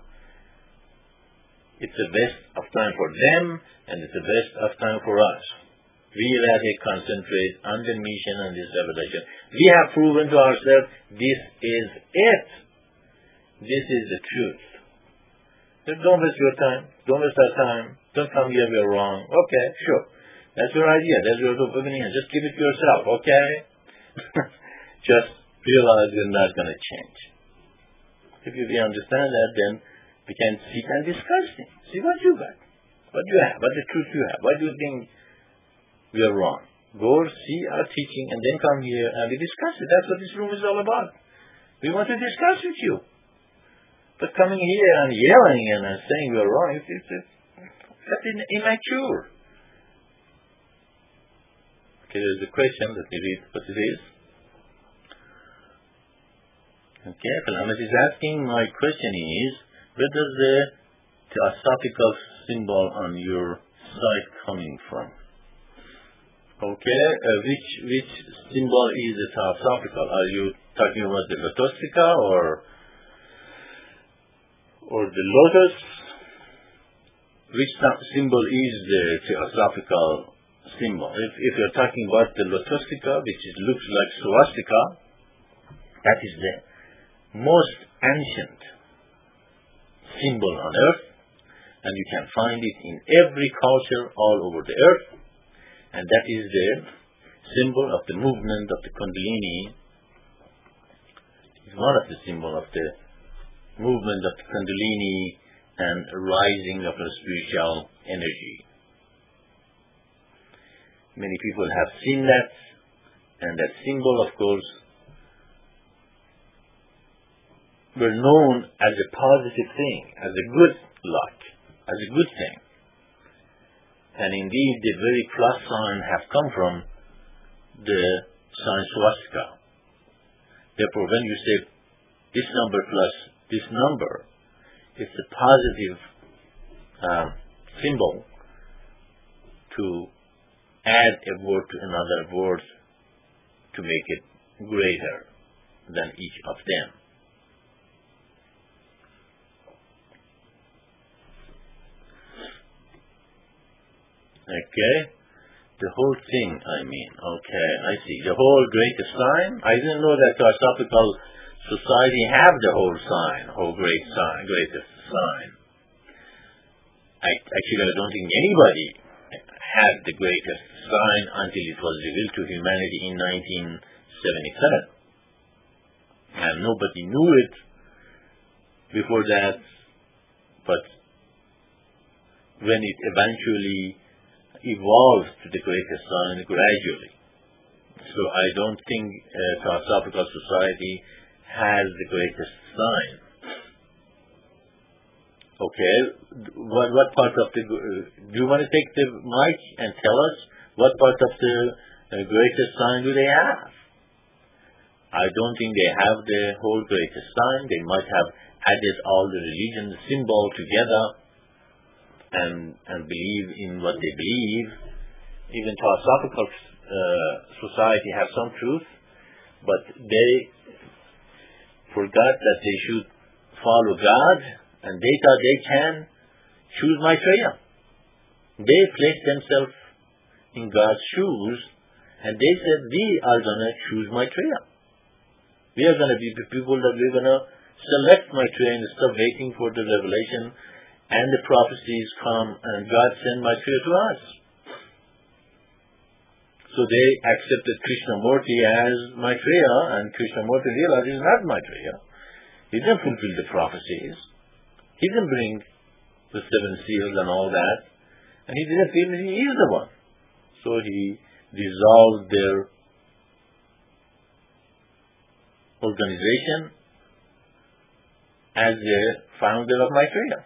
It's a waste of time for them, and it's a waste of time for us. We rather concentrate on the mission and this revelation. We have proven to ourselves this is it. This is the truth. So don't waste your time. Don't waste our time. Don't come here, we're wrong. Okay, sure. That's your idea. That's your opinion. Just keep it to yourself, okay? Just realize you're not going to change. If you understand that, then we can sit and discuss things. See what you got. What you have. What the truth you have. What do you think we are wrong. Go see our teaching and then come here and we discuss it. That's what this room is all about. We want to discuss with you. But coming here and yelling and saying we're wrong, it's, it's, it's that's immature. Okay, there's a question. Let me read what it is. Okay, Kalamat is asking, my question is, where does the theosophical symbol on your site coming from? Okay, uh, which which symbol is the theosophical? Are you talking about the Lotostica or or the lotus? Which symbol is the theosophical symbol? If, if you're talking about the Lotostica, which is, looks like swastika, that is the most ancient symbol on earth, and you can find it in every culture all over the earth, and that is the symbol of the movement of the Kundalini. It's one of the symbols of the movement of the Kundalini and rising of the spiritual energy. Many people have seen that, and that symbol, of course, were known as a positive thing, as a good luck, as a good thing. And indeed, the very plus sign have come from the sign swastika. Therefore, when you say this number plus this number, it's a positive uh, symbol to add a word to another word to make it greater than each of them. Okay, the whole thing, I mean, okay, I see. The whole greatest sign? I didn't know that Theosophical Society have the whole sign, whole great sign, greatest sign. I, actually, I don't think anybody had the greatest sign until it was revealed to humanity in nineteen seventy-seven. And nobody knew it before that, but when it eventually evolved to the greatest sign gradually. So I don't think uh, Theosophical Society has the greatest sign. Okay, what, what part of the, uh, do you want to take the mic and tell us what part of the uh, greatest sign do they have? I don't think they have the whole greatest sign. They might have added all the religion symbol together and, and believe in what they believe. Even Theosophical uh, Society has some truth, but they forgot that they should follow God, and they thought they can choose Maitreya. They placed themselves in God's shoes, and they said, we are going to choose Maitreya. We are going to be the people that we're going to select Maitreya instead of waiting for the revelation and the prophecies come and God send Maitreya to us. So they accepted Krishnamurti as Maitreya, and Krishnamurti realized he's not Maitreya. He didn't fulfill the prophecies. He didn't bring the seven seals and all that. And he didn't feel that he is the one. So he dissolved their organization as the founder of Maitreya.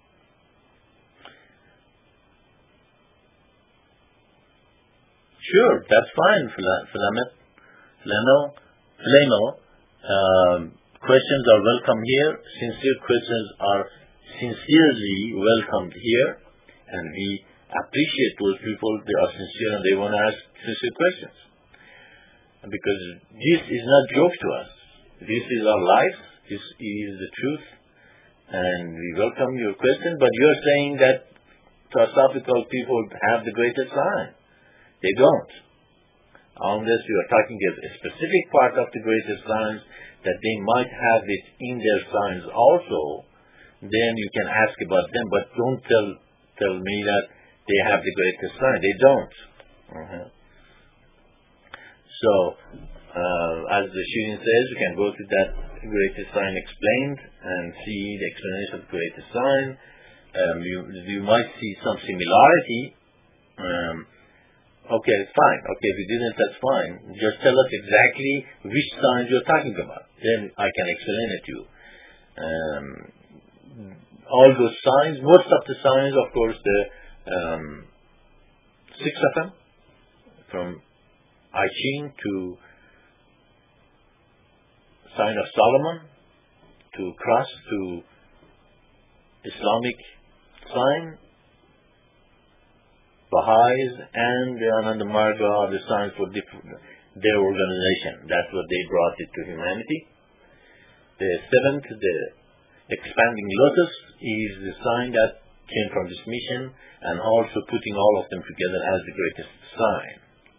Sure, that's fine, Philamet. Flano, Flano, um, questions are welcome here. Sincere questions are sincerely welcomed here, and we appreciate those people. They are sincere and they want to ask sincere questions. Because this is not joke to us. This is our life. This is the truth, and we welcome your question. But you are saying that Theosophical people have the greatest sign. They don't. Unless you are talking about a specific part of the greatest signs that they might have it in their signs also, then you can ask about them, but don't tell tell me that they have the greatest sign. They don't. Uh-huh. So, uh, as the Shirin says, you can go to that greatest sign explained and see the explanation of the greatest sign. Um, you, you might see some similarity. Um, Okay, it's fine. Okay, if you didn't, that's fine. Just tell us exactly which signs you're talking about. Then I can explain it to you. Um, all those signs, most of the signs, of course, the um, six of them, from I Ching to sign of Solomon, to cross, to Islamic sign, Baha'is and the Ananda Marga are the signs for different, their organization. That's what they brought it to humanity. The seventh, the expanding lotus, is the sign that came from this mission, and also putting all of them together as the greatest sign.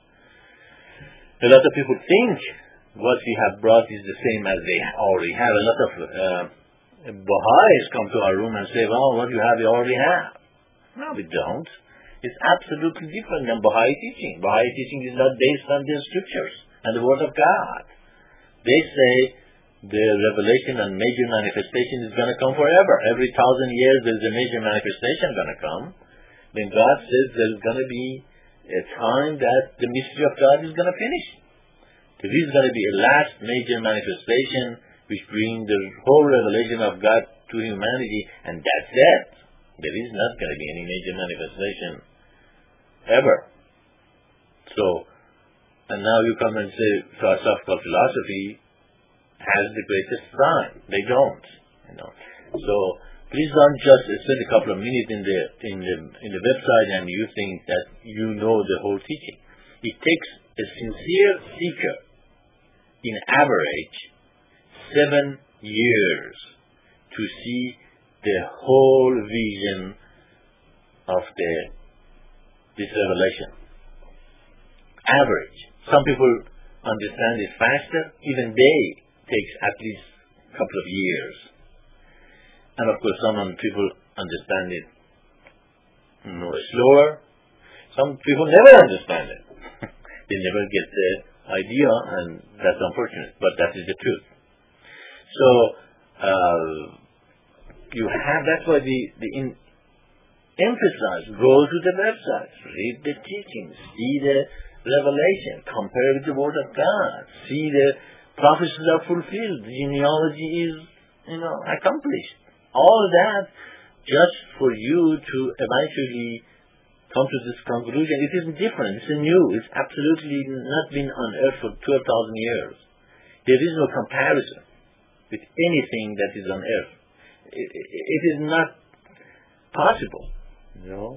A lot of people think what we have brought is the same as they already have. A lot of uh, Baha'is come to our room and say, well, what you have, you already have. No, we don't. It's absolutely different than Baha'i teaching. Baha'i teaching is not based on the scriptures and the word of God. They say the revelation and major manifestation is going to come forever. Every thousand years there's a major manifestation going to come. Then God says there's going to be a time that the mystery of God is going to finish. There is going to be a last major manifestation which brings the whole revelation of God to humanity, and that's it. There is not going to be any major manifestation ever. So, and now you come and say Theosophical philosophy has the greatest sign. They don't, you know. So please don't just spend a couple of minutes in the in the in the website and you think that you know the whole teaching. It takes a sincere seeker in average, seven years to see the whole vision of the this revelation. Average. Some people understand it faster. Even they takes at least a couple of years. And of course, some people understand it you know, slower. Some people never understand it. They never get the idea, and that's unfortunate, but that is the truth. So, uh, you have, that's why the, the in, emphasize, go to the website, read the teachings, see the revelation, compare with the Word of God, see the prophecies are fulfilled, the genealogy is, you know, accomplished. All that just for you to eventually come to this conclusion. It isn't different. It's new. It's absolutely not been on earth for twelve thousand years. There is no comparison with anything that is on earth. It, it, it is not possible, you know.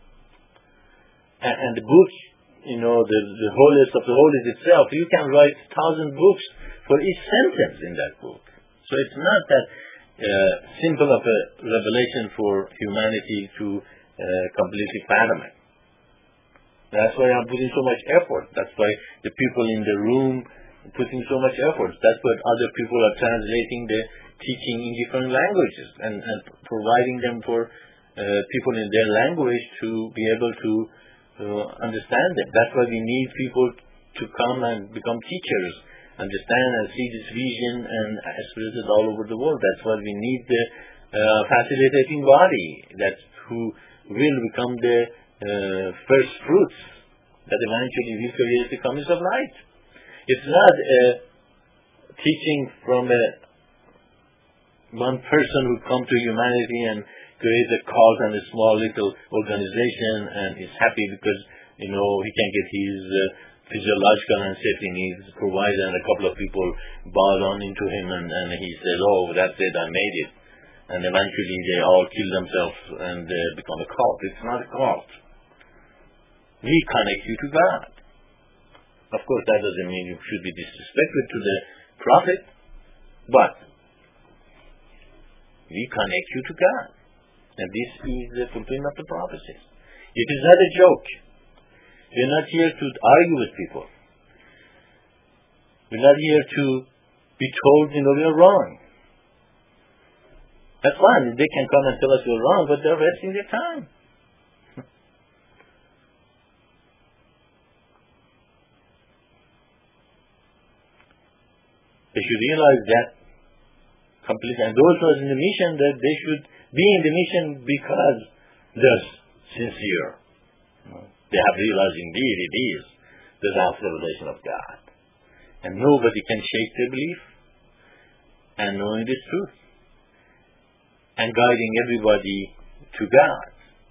And, and the book, you know, the, the holiest of the holies itself, you can write thousand books for each sentence in that book. So it's not that uh, simple of a revelation for humanity to uh, completely fathom it. That's why I'm putting so much effort. That's why the people in the room putting so much effort. That's why other people are translating the teaching in different languages and, and providing them for uh, people in their language to be able to uh, understand it. That's why we need people to come and become teachers, understand and see this vision and spread it all over the world. That's why we need the uh, facilitating body that who will become the uh, first fruits that eventually will create the comings of light. It's not a teaching from a one person who come to humanity and create a cult and a small little organization and is happy because, you know, he can get his uh, physiological and safety needs provided and a couple of people bow down into him and, and he says, oh, that's it, I made it. And eventually they all kill themselves and uh, become a cult. It's not a cult. We connect you to God. Of course, that doesn't mean you should be disrespectful to the prophet, but we connect you to God. And this is the fulfillment of the prophecies. It is not a joke. We're not here to argue with people. We're not here to be told, you know, we're wrong. That's fine. They can come and tell us we're wrong, but they're wasting their time. They should realize that completely. And those who are in the mission, that they should be in the mission because they're sincere. They have realized indeed it is the last revelation of God. And nobody can shake their belief and knowing this truth. And guiding everybody to God.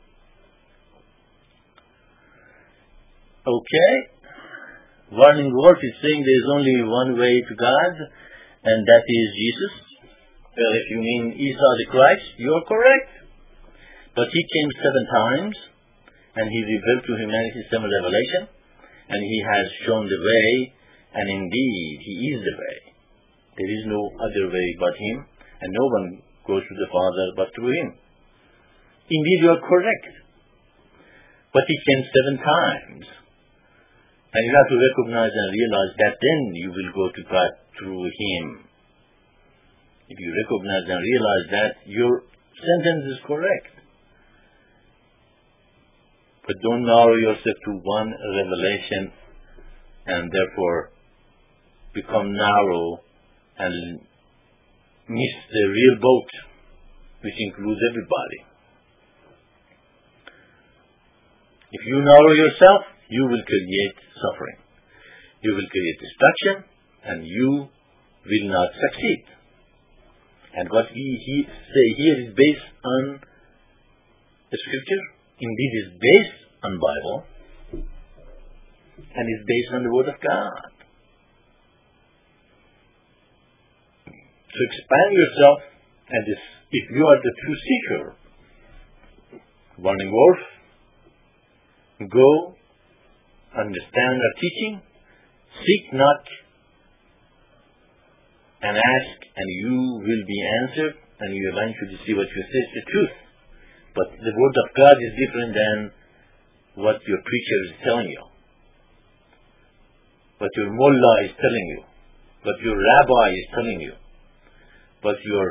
Okay? Warning word is saying there is only one way to God, and that is Jesus. Well, if you mean Isa the Christ, you are correct. But he came seven times, and he revealed to humanity seven revelation, and he has shown the way, and indeed he is the way. There is no other way but him, and no one goes to the Father but through him. Indeed, you are correct. But he came seven times. And you have to recognize and realize that then you will go to God through him. If you recognize and realize that, your sentence is correct. But don't narrow yourself to one revelation and therefore become narrow and miss the real boat, which includes everybody. If you narrow yourself, you will create suffering. You will create destruction, and you will not succeed. And what we he say here is based on the scripture, indeed is based on Bible, and is based on the Word of God. So expand yourself, and this, if you are the true seeker, warning wolf, go, understand our teaching, seek not and ask, and you will be answered, and you eventually see what you say is the truth. But the word of God is different than what your preacher is telling you, what your mullah is telling you, what your rabbi is telling you, what your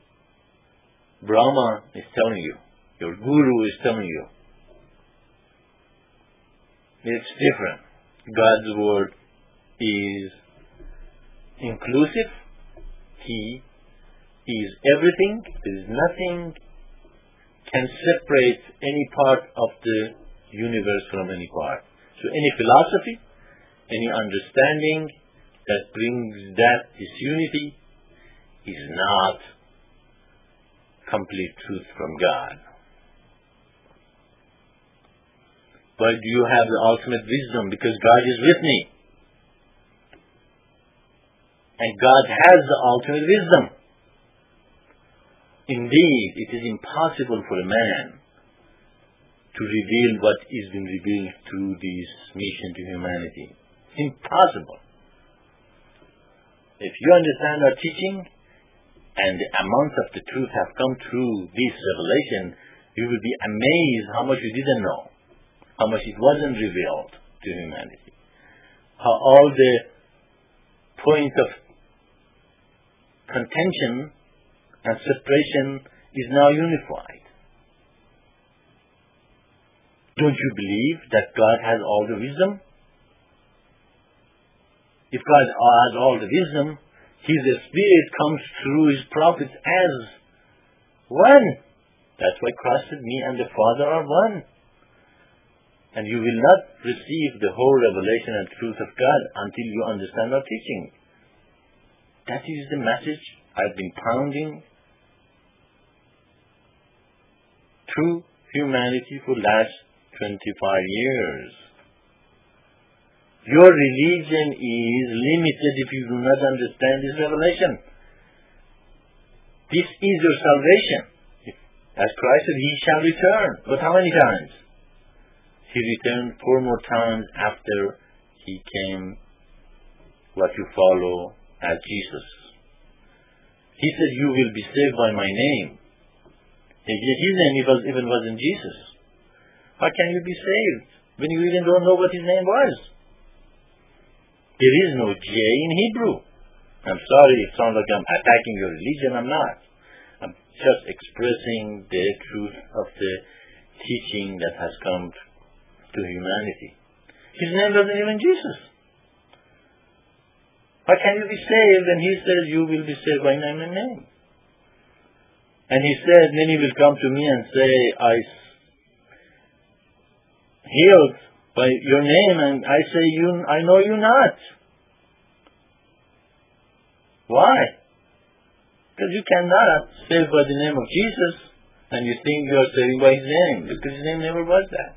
Brahma is telling you, your guru is telling you. It's different. God's word is inclusive. He is everything. There is nothing can separate any part of the universe from any part. So any philosophy, any understanding that brings that disunity is not complete truth from God. But do you have the ultimate wisdom? Because God is with me. And God has the ultimate wisdom. Indeed, it is impossible for a man to reveal what is being revealed through this mission to humanity. Impossible. If you understand our teaching and the amount of the truth have come through this revelation, you will be amazed how much you didn't know, how much it wasn't revealed to humanity, how all the point of contention and separation is now unified. Don't you believe that God has all the wisdom? If God has all the wisdom, His Spirit comes through His prophets as one. That's why Christ said, me and the Father are one. And you will not receive the whole revelation and truth of God until you understand our teaching. That is the message I've been pounding to humanity for the last twenty-five years. Your religion is limited if you do not understand this revelation. This is your salvation. As Christ said, He shall return. But how many times? He returned four more times after He came, what you follow as Jesus. He said, you will be saved by my name. And yet His name even wasn't Jesus. How can you be saved when you even don't know what His name was? There is no J in Hebrew. I'm sorry, it sounds like I'm attacking your religion. I'm not. I'm just expressing the truth of the teaching that has come to humanity. His name wasn't even Jesus. How can you be saved? And He says you will be saved by my name. And He said, many will come to me and say, I healed by your name, and I say, you, I know you not. Why? Because you cannot save by the name of Jesus, and you think you are saving by His name, because His name never was that.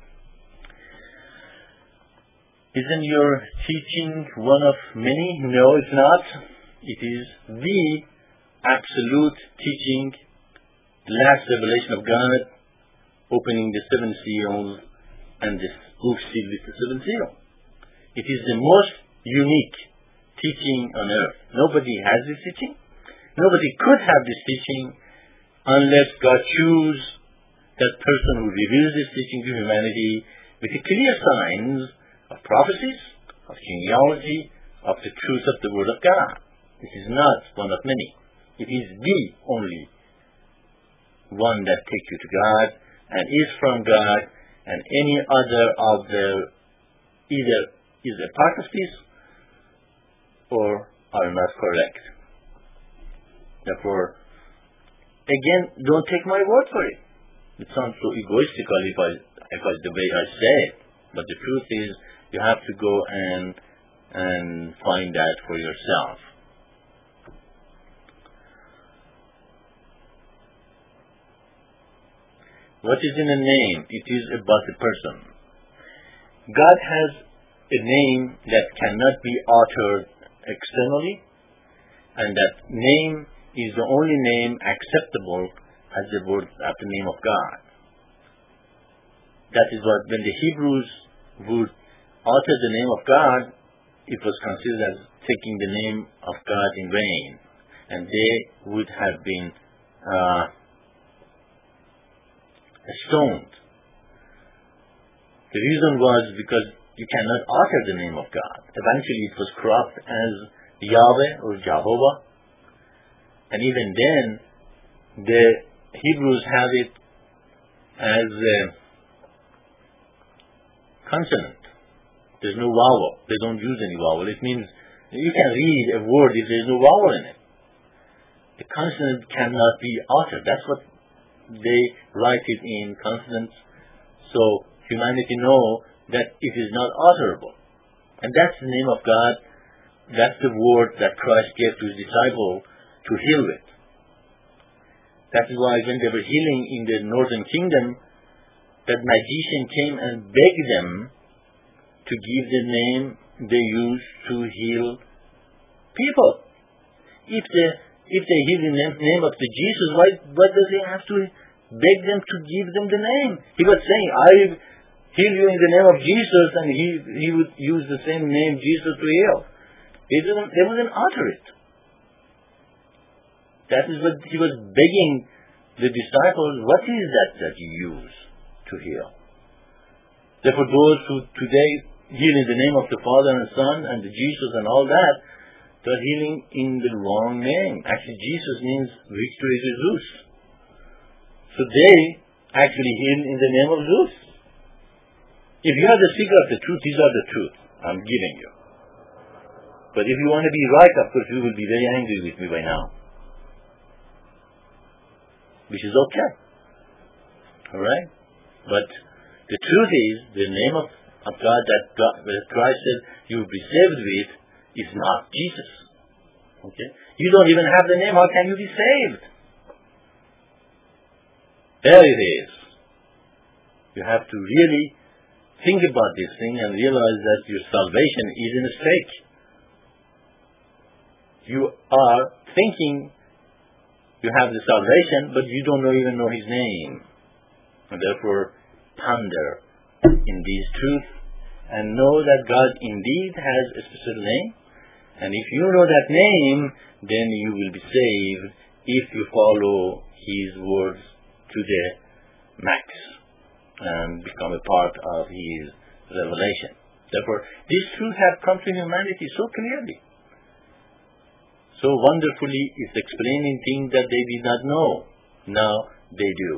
Isn't your teaching one of many? No, it's not. It is the absolute teaching, the last revelation of God, opening the seven seals and the book sealed with the seven seal. It is the most unique teaching on earth. Nobody has this teaching. Nobody could have this teaching unless God choose that person who reveals this teaching to humanity with the clear signs of prophecies, of genealogy, of the truth of the Word of God. This is not one of many. It is the only one that takes you to God and is from God, and any other of the either is a part of this or are not correct. Therefore, again, don't take my word for it. It sounds so egoistical if I if I the way I say it, but the truth is you have to go and and find that for yourself. What is in a name? It is about a person. God has a name that cannot be altered externally, and that name is the only name acceptable as the word at the name of God. That is what when the Hebrews would alter the name of God, it was considered as taking the name of God in vain. and they would have been uh, stoned. The reason was because you cannot utter the name of God. Eventually it was cropped as Yahweh or Jehovah, and even then the Hebrews have it as a consonant. There's no vowel. They don't use any vowel. It means you can read a word if there's no vowel in it. The consonant cannot be uttered. That's what they write it in consonants. So humanity know that it is not utterable. And that's the name of God. That's the word that Christ gave to his disciple to heal with. That is why when they were healing in the northern kingdom, that magician came and begged them to give the name they used to heal people. If they if they heal in the name of the Jesus, why why does he have to beg them to give them the name? He was saying, I heal you in the name of Jesus, and he he would use the same name Jesus to heal. They didn't they wouldn't utter it. That is what he was begging the disciples, what is that that you use to heal? Therefore those who today heal in the name of the Father and Son and the Jesus and all that, they're healing in the wrong name. Actually Jesus means Victor Jesus. So they actually heal in the name of Zeus. If you are the seeker of the truth, these are the truth I'm giving you. But if you want to be right, of course you will be very angry with me by now. Which is okay. Alright? But the truth is, the name of, of God that, God that Christ said you will be saved with is not Jesus. Okay? You don't even have the name, how can you be saved? There it is. You have to really think about this thing and realize that your salvation is in stake. You are thinking you have the salvation, but you don't know, even know his name. And therefore, ponder in these truths and know that God indeed has a special name. And if you know that name, then you will be saved if you follow his words to the max and become a part of his revelation. Therefore, these truths have come to humanity so clearly. So wonderfully, it's explaining things that they did not know. Now they do.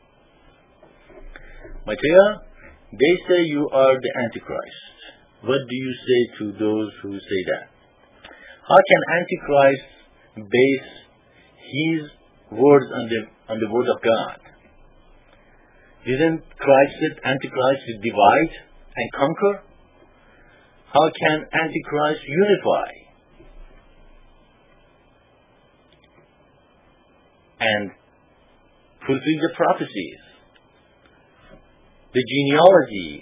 Maitreya, they say you are the Antichrist. What do you say to those who say that? How can Antichrist base his words on the on the word of God? Didn't Christ say Antichrist will divide and conquer? How can Antichrist unify and fulfill the prophecies, the genealogies,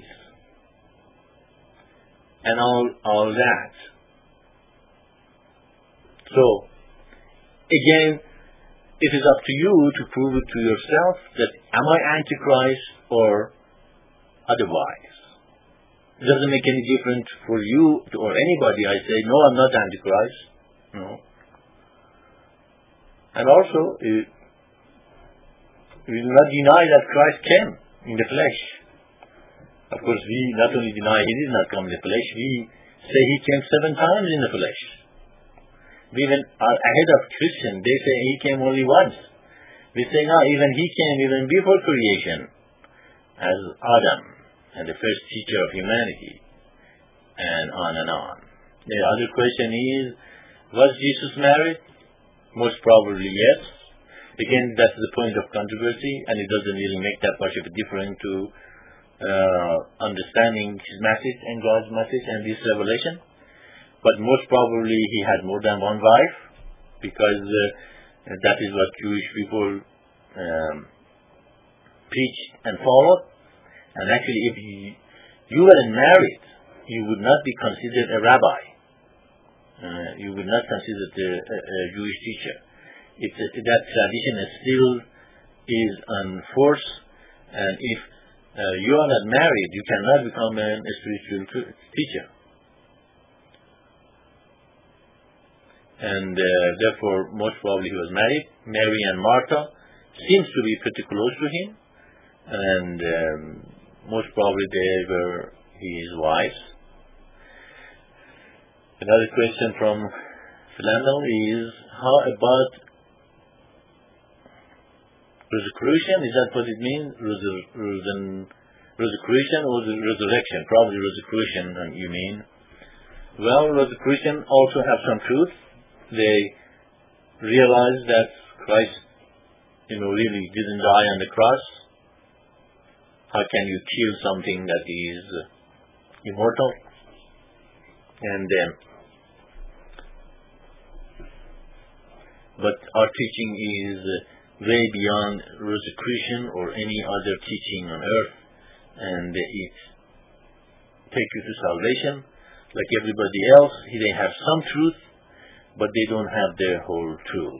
and all, all that? So, again, it is up to you to prove it to yourself that am I Antichrist or otherwise. It doesn't make any difference for you or anybody. I say, no, I'm not Antichrist. No. And also, we do not deny that Christ came in the flesh. Of course, we not only deny he did not come in the flesh, we say he came seven times in the flesh. We even are ahead of Christians. They say he came only once. We say, no, even he came even before creation as Adam and the first teacher of humanity, and on and on. The other question is, was Jesus married? Most probably yes. Again, that's the point of controversy, and it doesn't really make that much of a difference to uh, understanding his message and God's message and this revelation. But most probably he had more than one wife, because uh, that is what Jewish people um, preached and followed. And actually, if you, you weren't married, you would not be considered a rabbi. Uh, you would not consider a, a, a Jewish teacher. It's a, that tradition is still is on force, and if uh, you are not married, you cannot become a, a spiritual teacher. and uh, therefore most probably he was married. Mary and Martha seems to be pretty close to him, and um, most probably they were his wives. Another question from Flanel is, how about Rosicrucian? Is that what it means? Rosicrucian or the resurrection? Probably Rosicrucian, you mean. Well, Rosicrucian also have some truth. They realize that Christ, you know, really didn't die on the cross. How can you kill something that is immortal? And um, but our teaching is way beyond Rosicrucian or any other teaching on earth, and it takes you to salvation. Like everybody else, they have some truth, but they don't have their whole truth.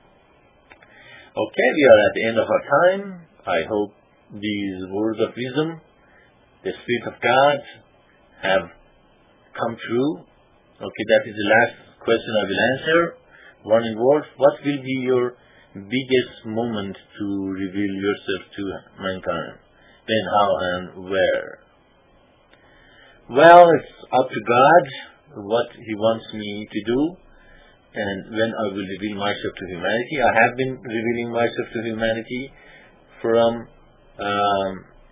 Okay, we are at the end of our time. I hope these words of wisdom, the Spirit of God, have come true. Okay, that is the last question I will answer. Warning words. What will be your biggest moment to reveal yourself to mankind? When, how, and where? Well, it's up to God what He wants me to do, and when I will reveal myself to humanity. I have been revealing myself to humanity from um,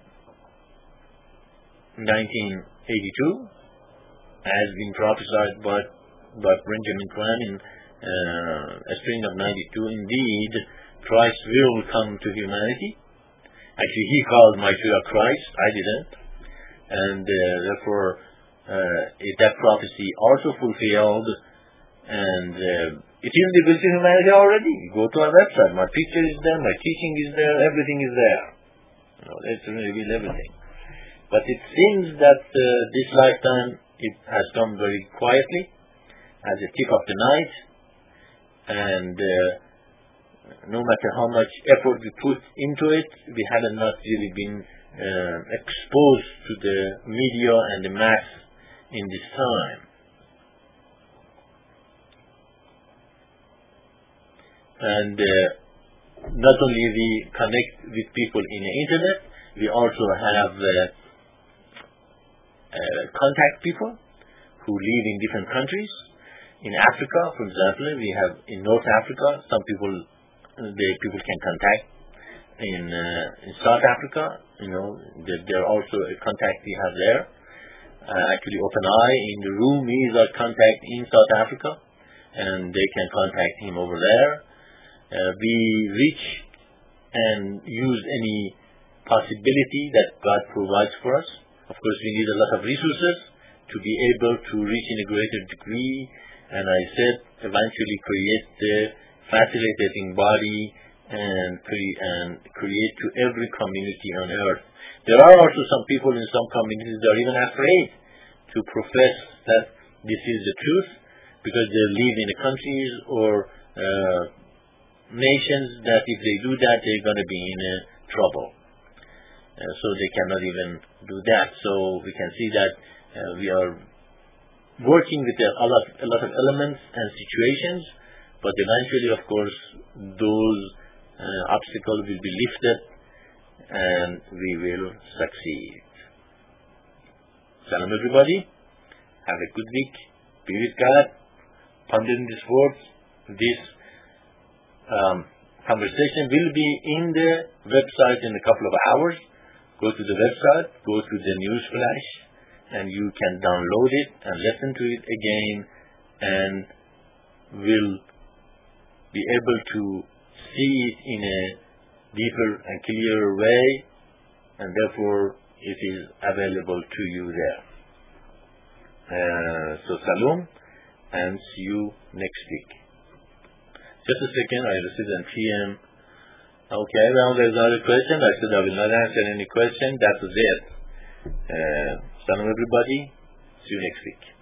nineteen eighty-two, as been prophesied by, by Benjamin Graham in uh, spring of ninety-two. Indeed, Christ will come to humanity. Actually, he called Messiah Christ. I didn't. And uh, therefore, uh, it, that prophecy also fulfilled, and uh, it is revealed to humanity already. Go to our website. My picture is there, my teaching is there, everything is there. You know, it's revealed everything. But it seems that uh, this lifetime, it has come very quietly, at the tip of the night, and uh, no matter how much effort we put into it, we have not really been uh, exposed to the media and the mass in this time. And uh, not only we connect with people in the internet, we also have uh, uh, contact people who live in different countries. In Africa, for example, we have in North Africa, some people, the people can contact. In, uh, in South Africa, you know, there, there are also a contact we have there. Uh, actually, OpenEye in the room is our contact in South Africa, and they can contact him over there. Uh, we reach and use any possibility that God provides for us. Of course, we need a lot of resources to be able to reach in a greater degree, and I said eventually create the facilitating body and, cre- and create to every community on earth. There are also some people in some communities that are even afraid to profess that this is the truth, because they live in the countries or uh, nations that if they do that, they're going to be in uh, trouble. Uh, so they cannot even do that. So we can see that uh, we are working with a lot, a lot of elements and situations, but eventually, of course, those uh, obstacles will be lifted and we will succeed. Salam everybody. Have a good week. Be with God. Pondering these words. This um, conversation will be in the website in a couple of hours. Go to the website, go to the news flash, and you can download it and listen to it again, and will be able to see it in a deeper and clearer way, and therefore it is available to you there. Uh, so salam, and see you next week. Just a second, I received an P M. Okay, well, there's another question. I said I will not answer any question. That was it. Uh, salam everybody. See you next week.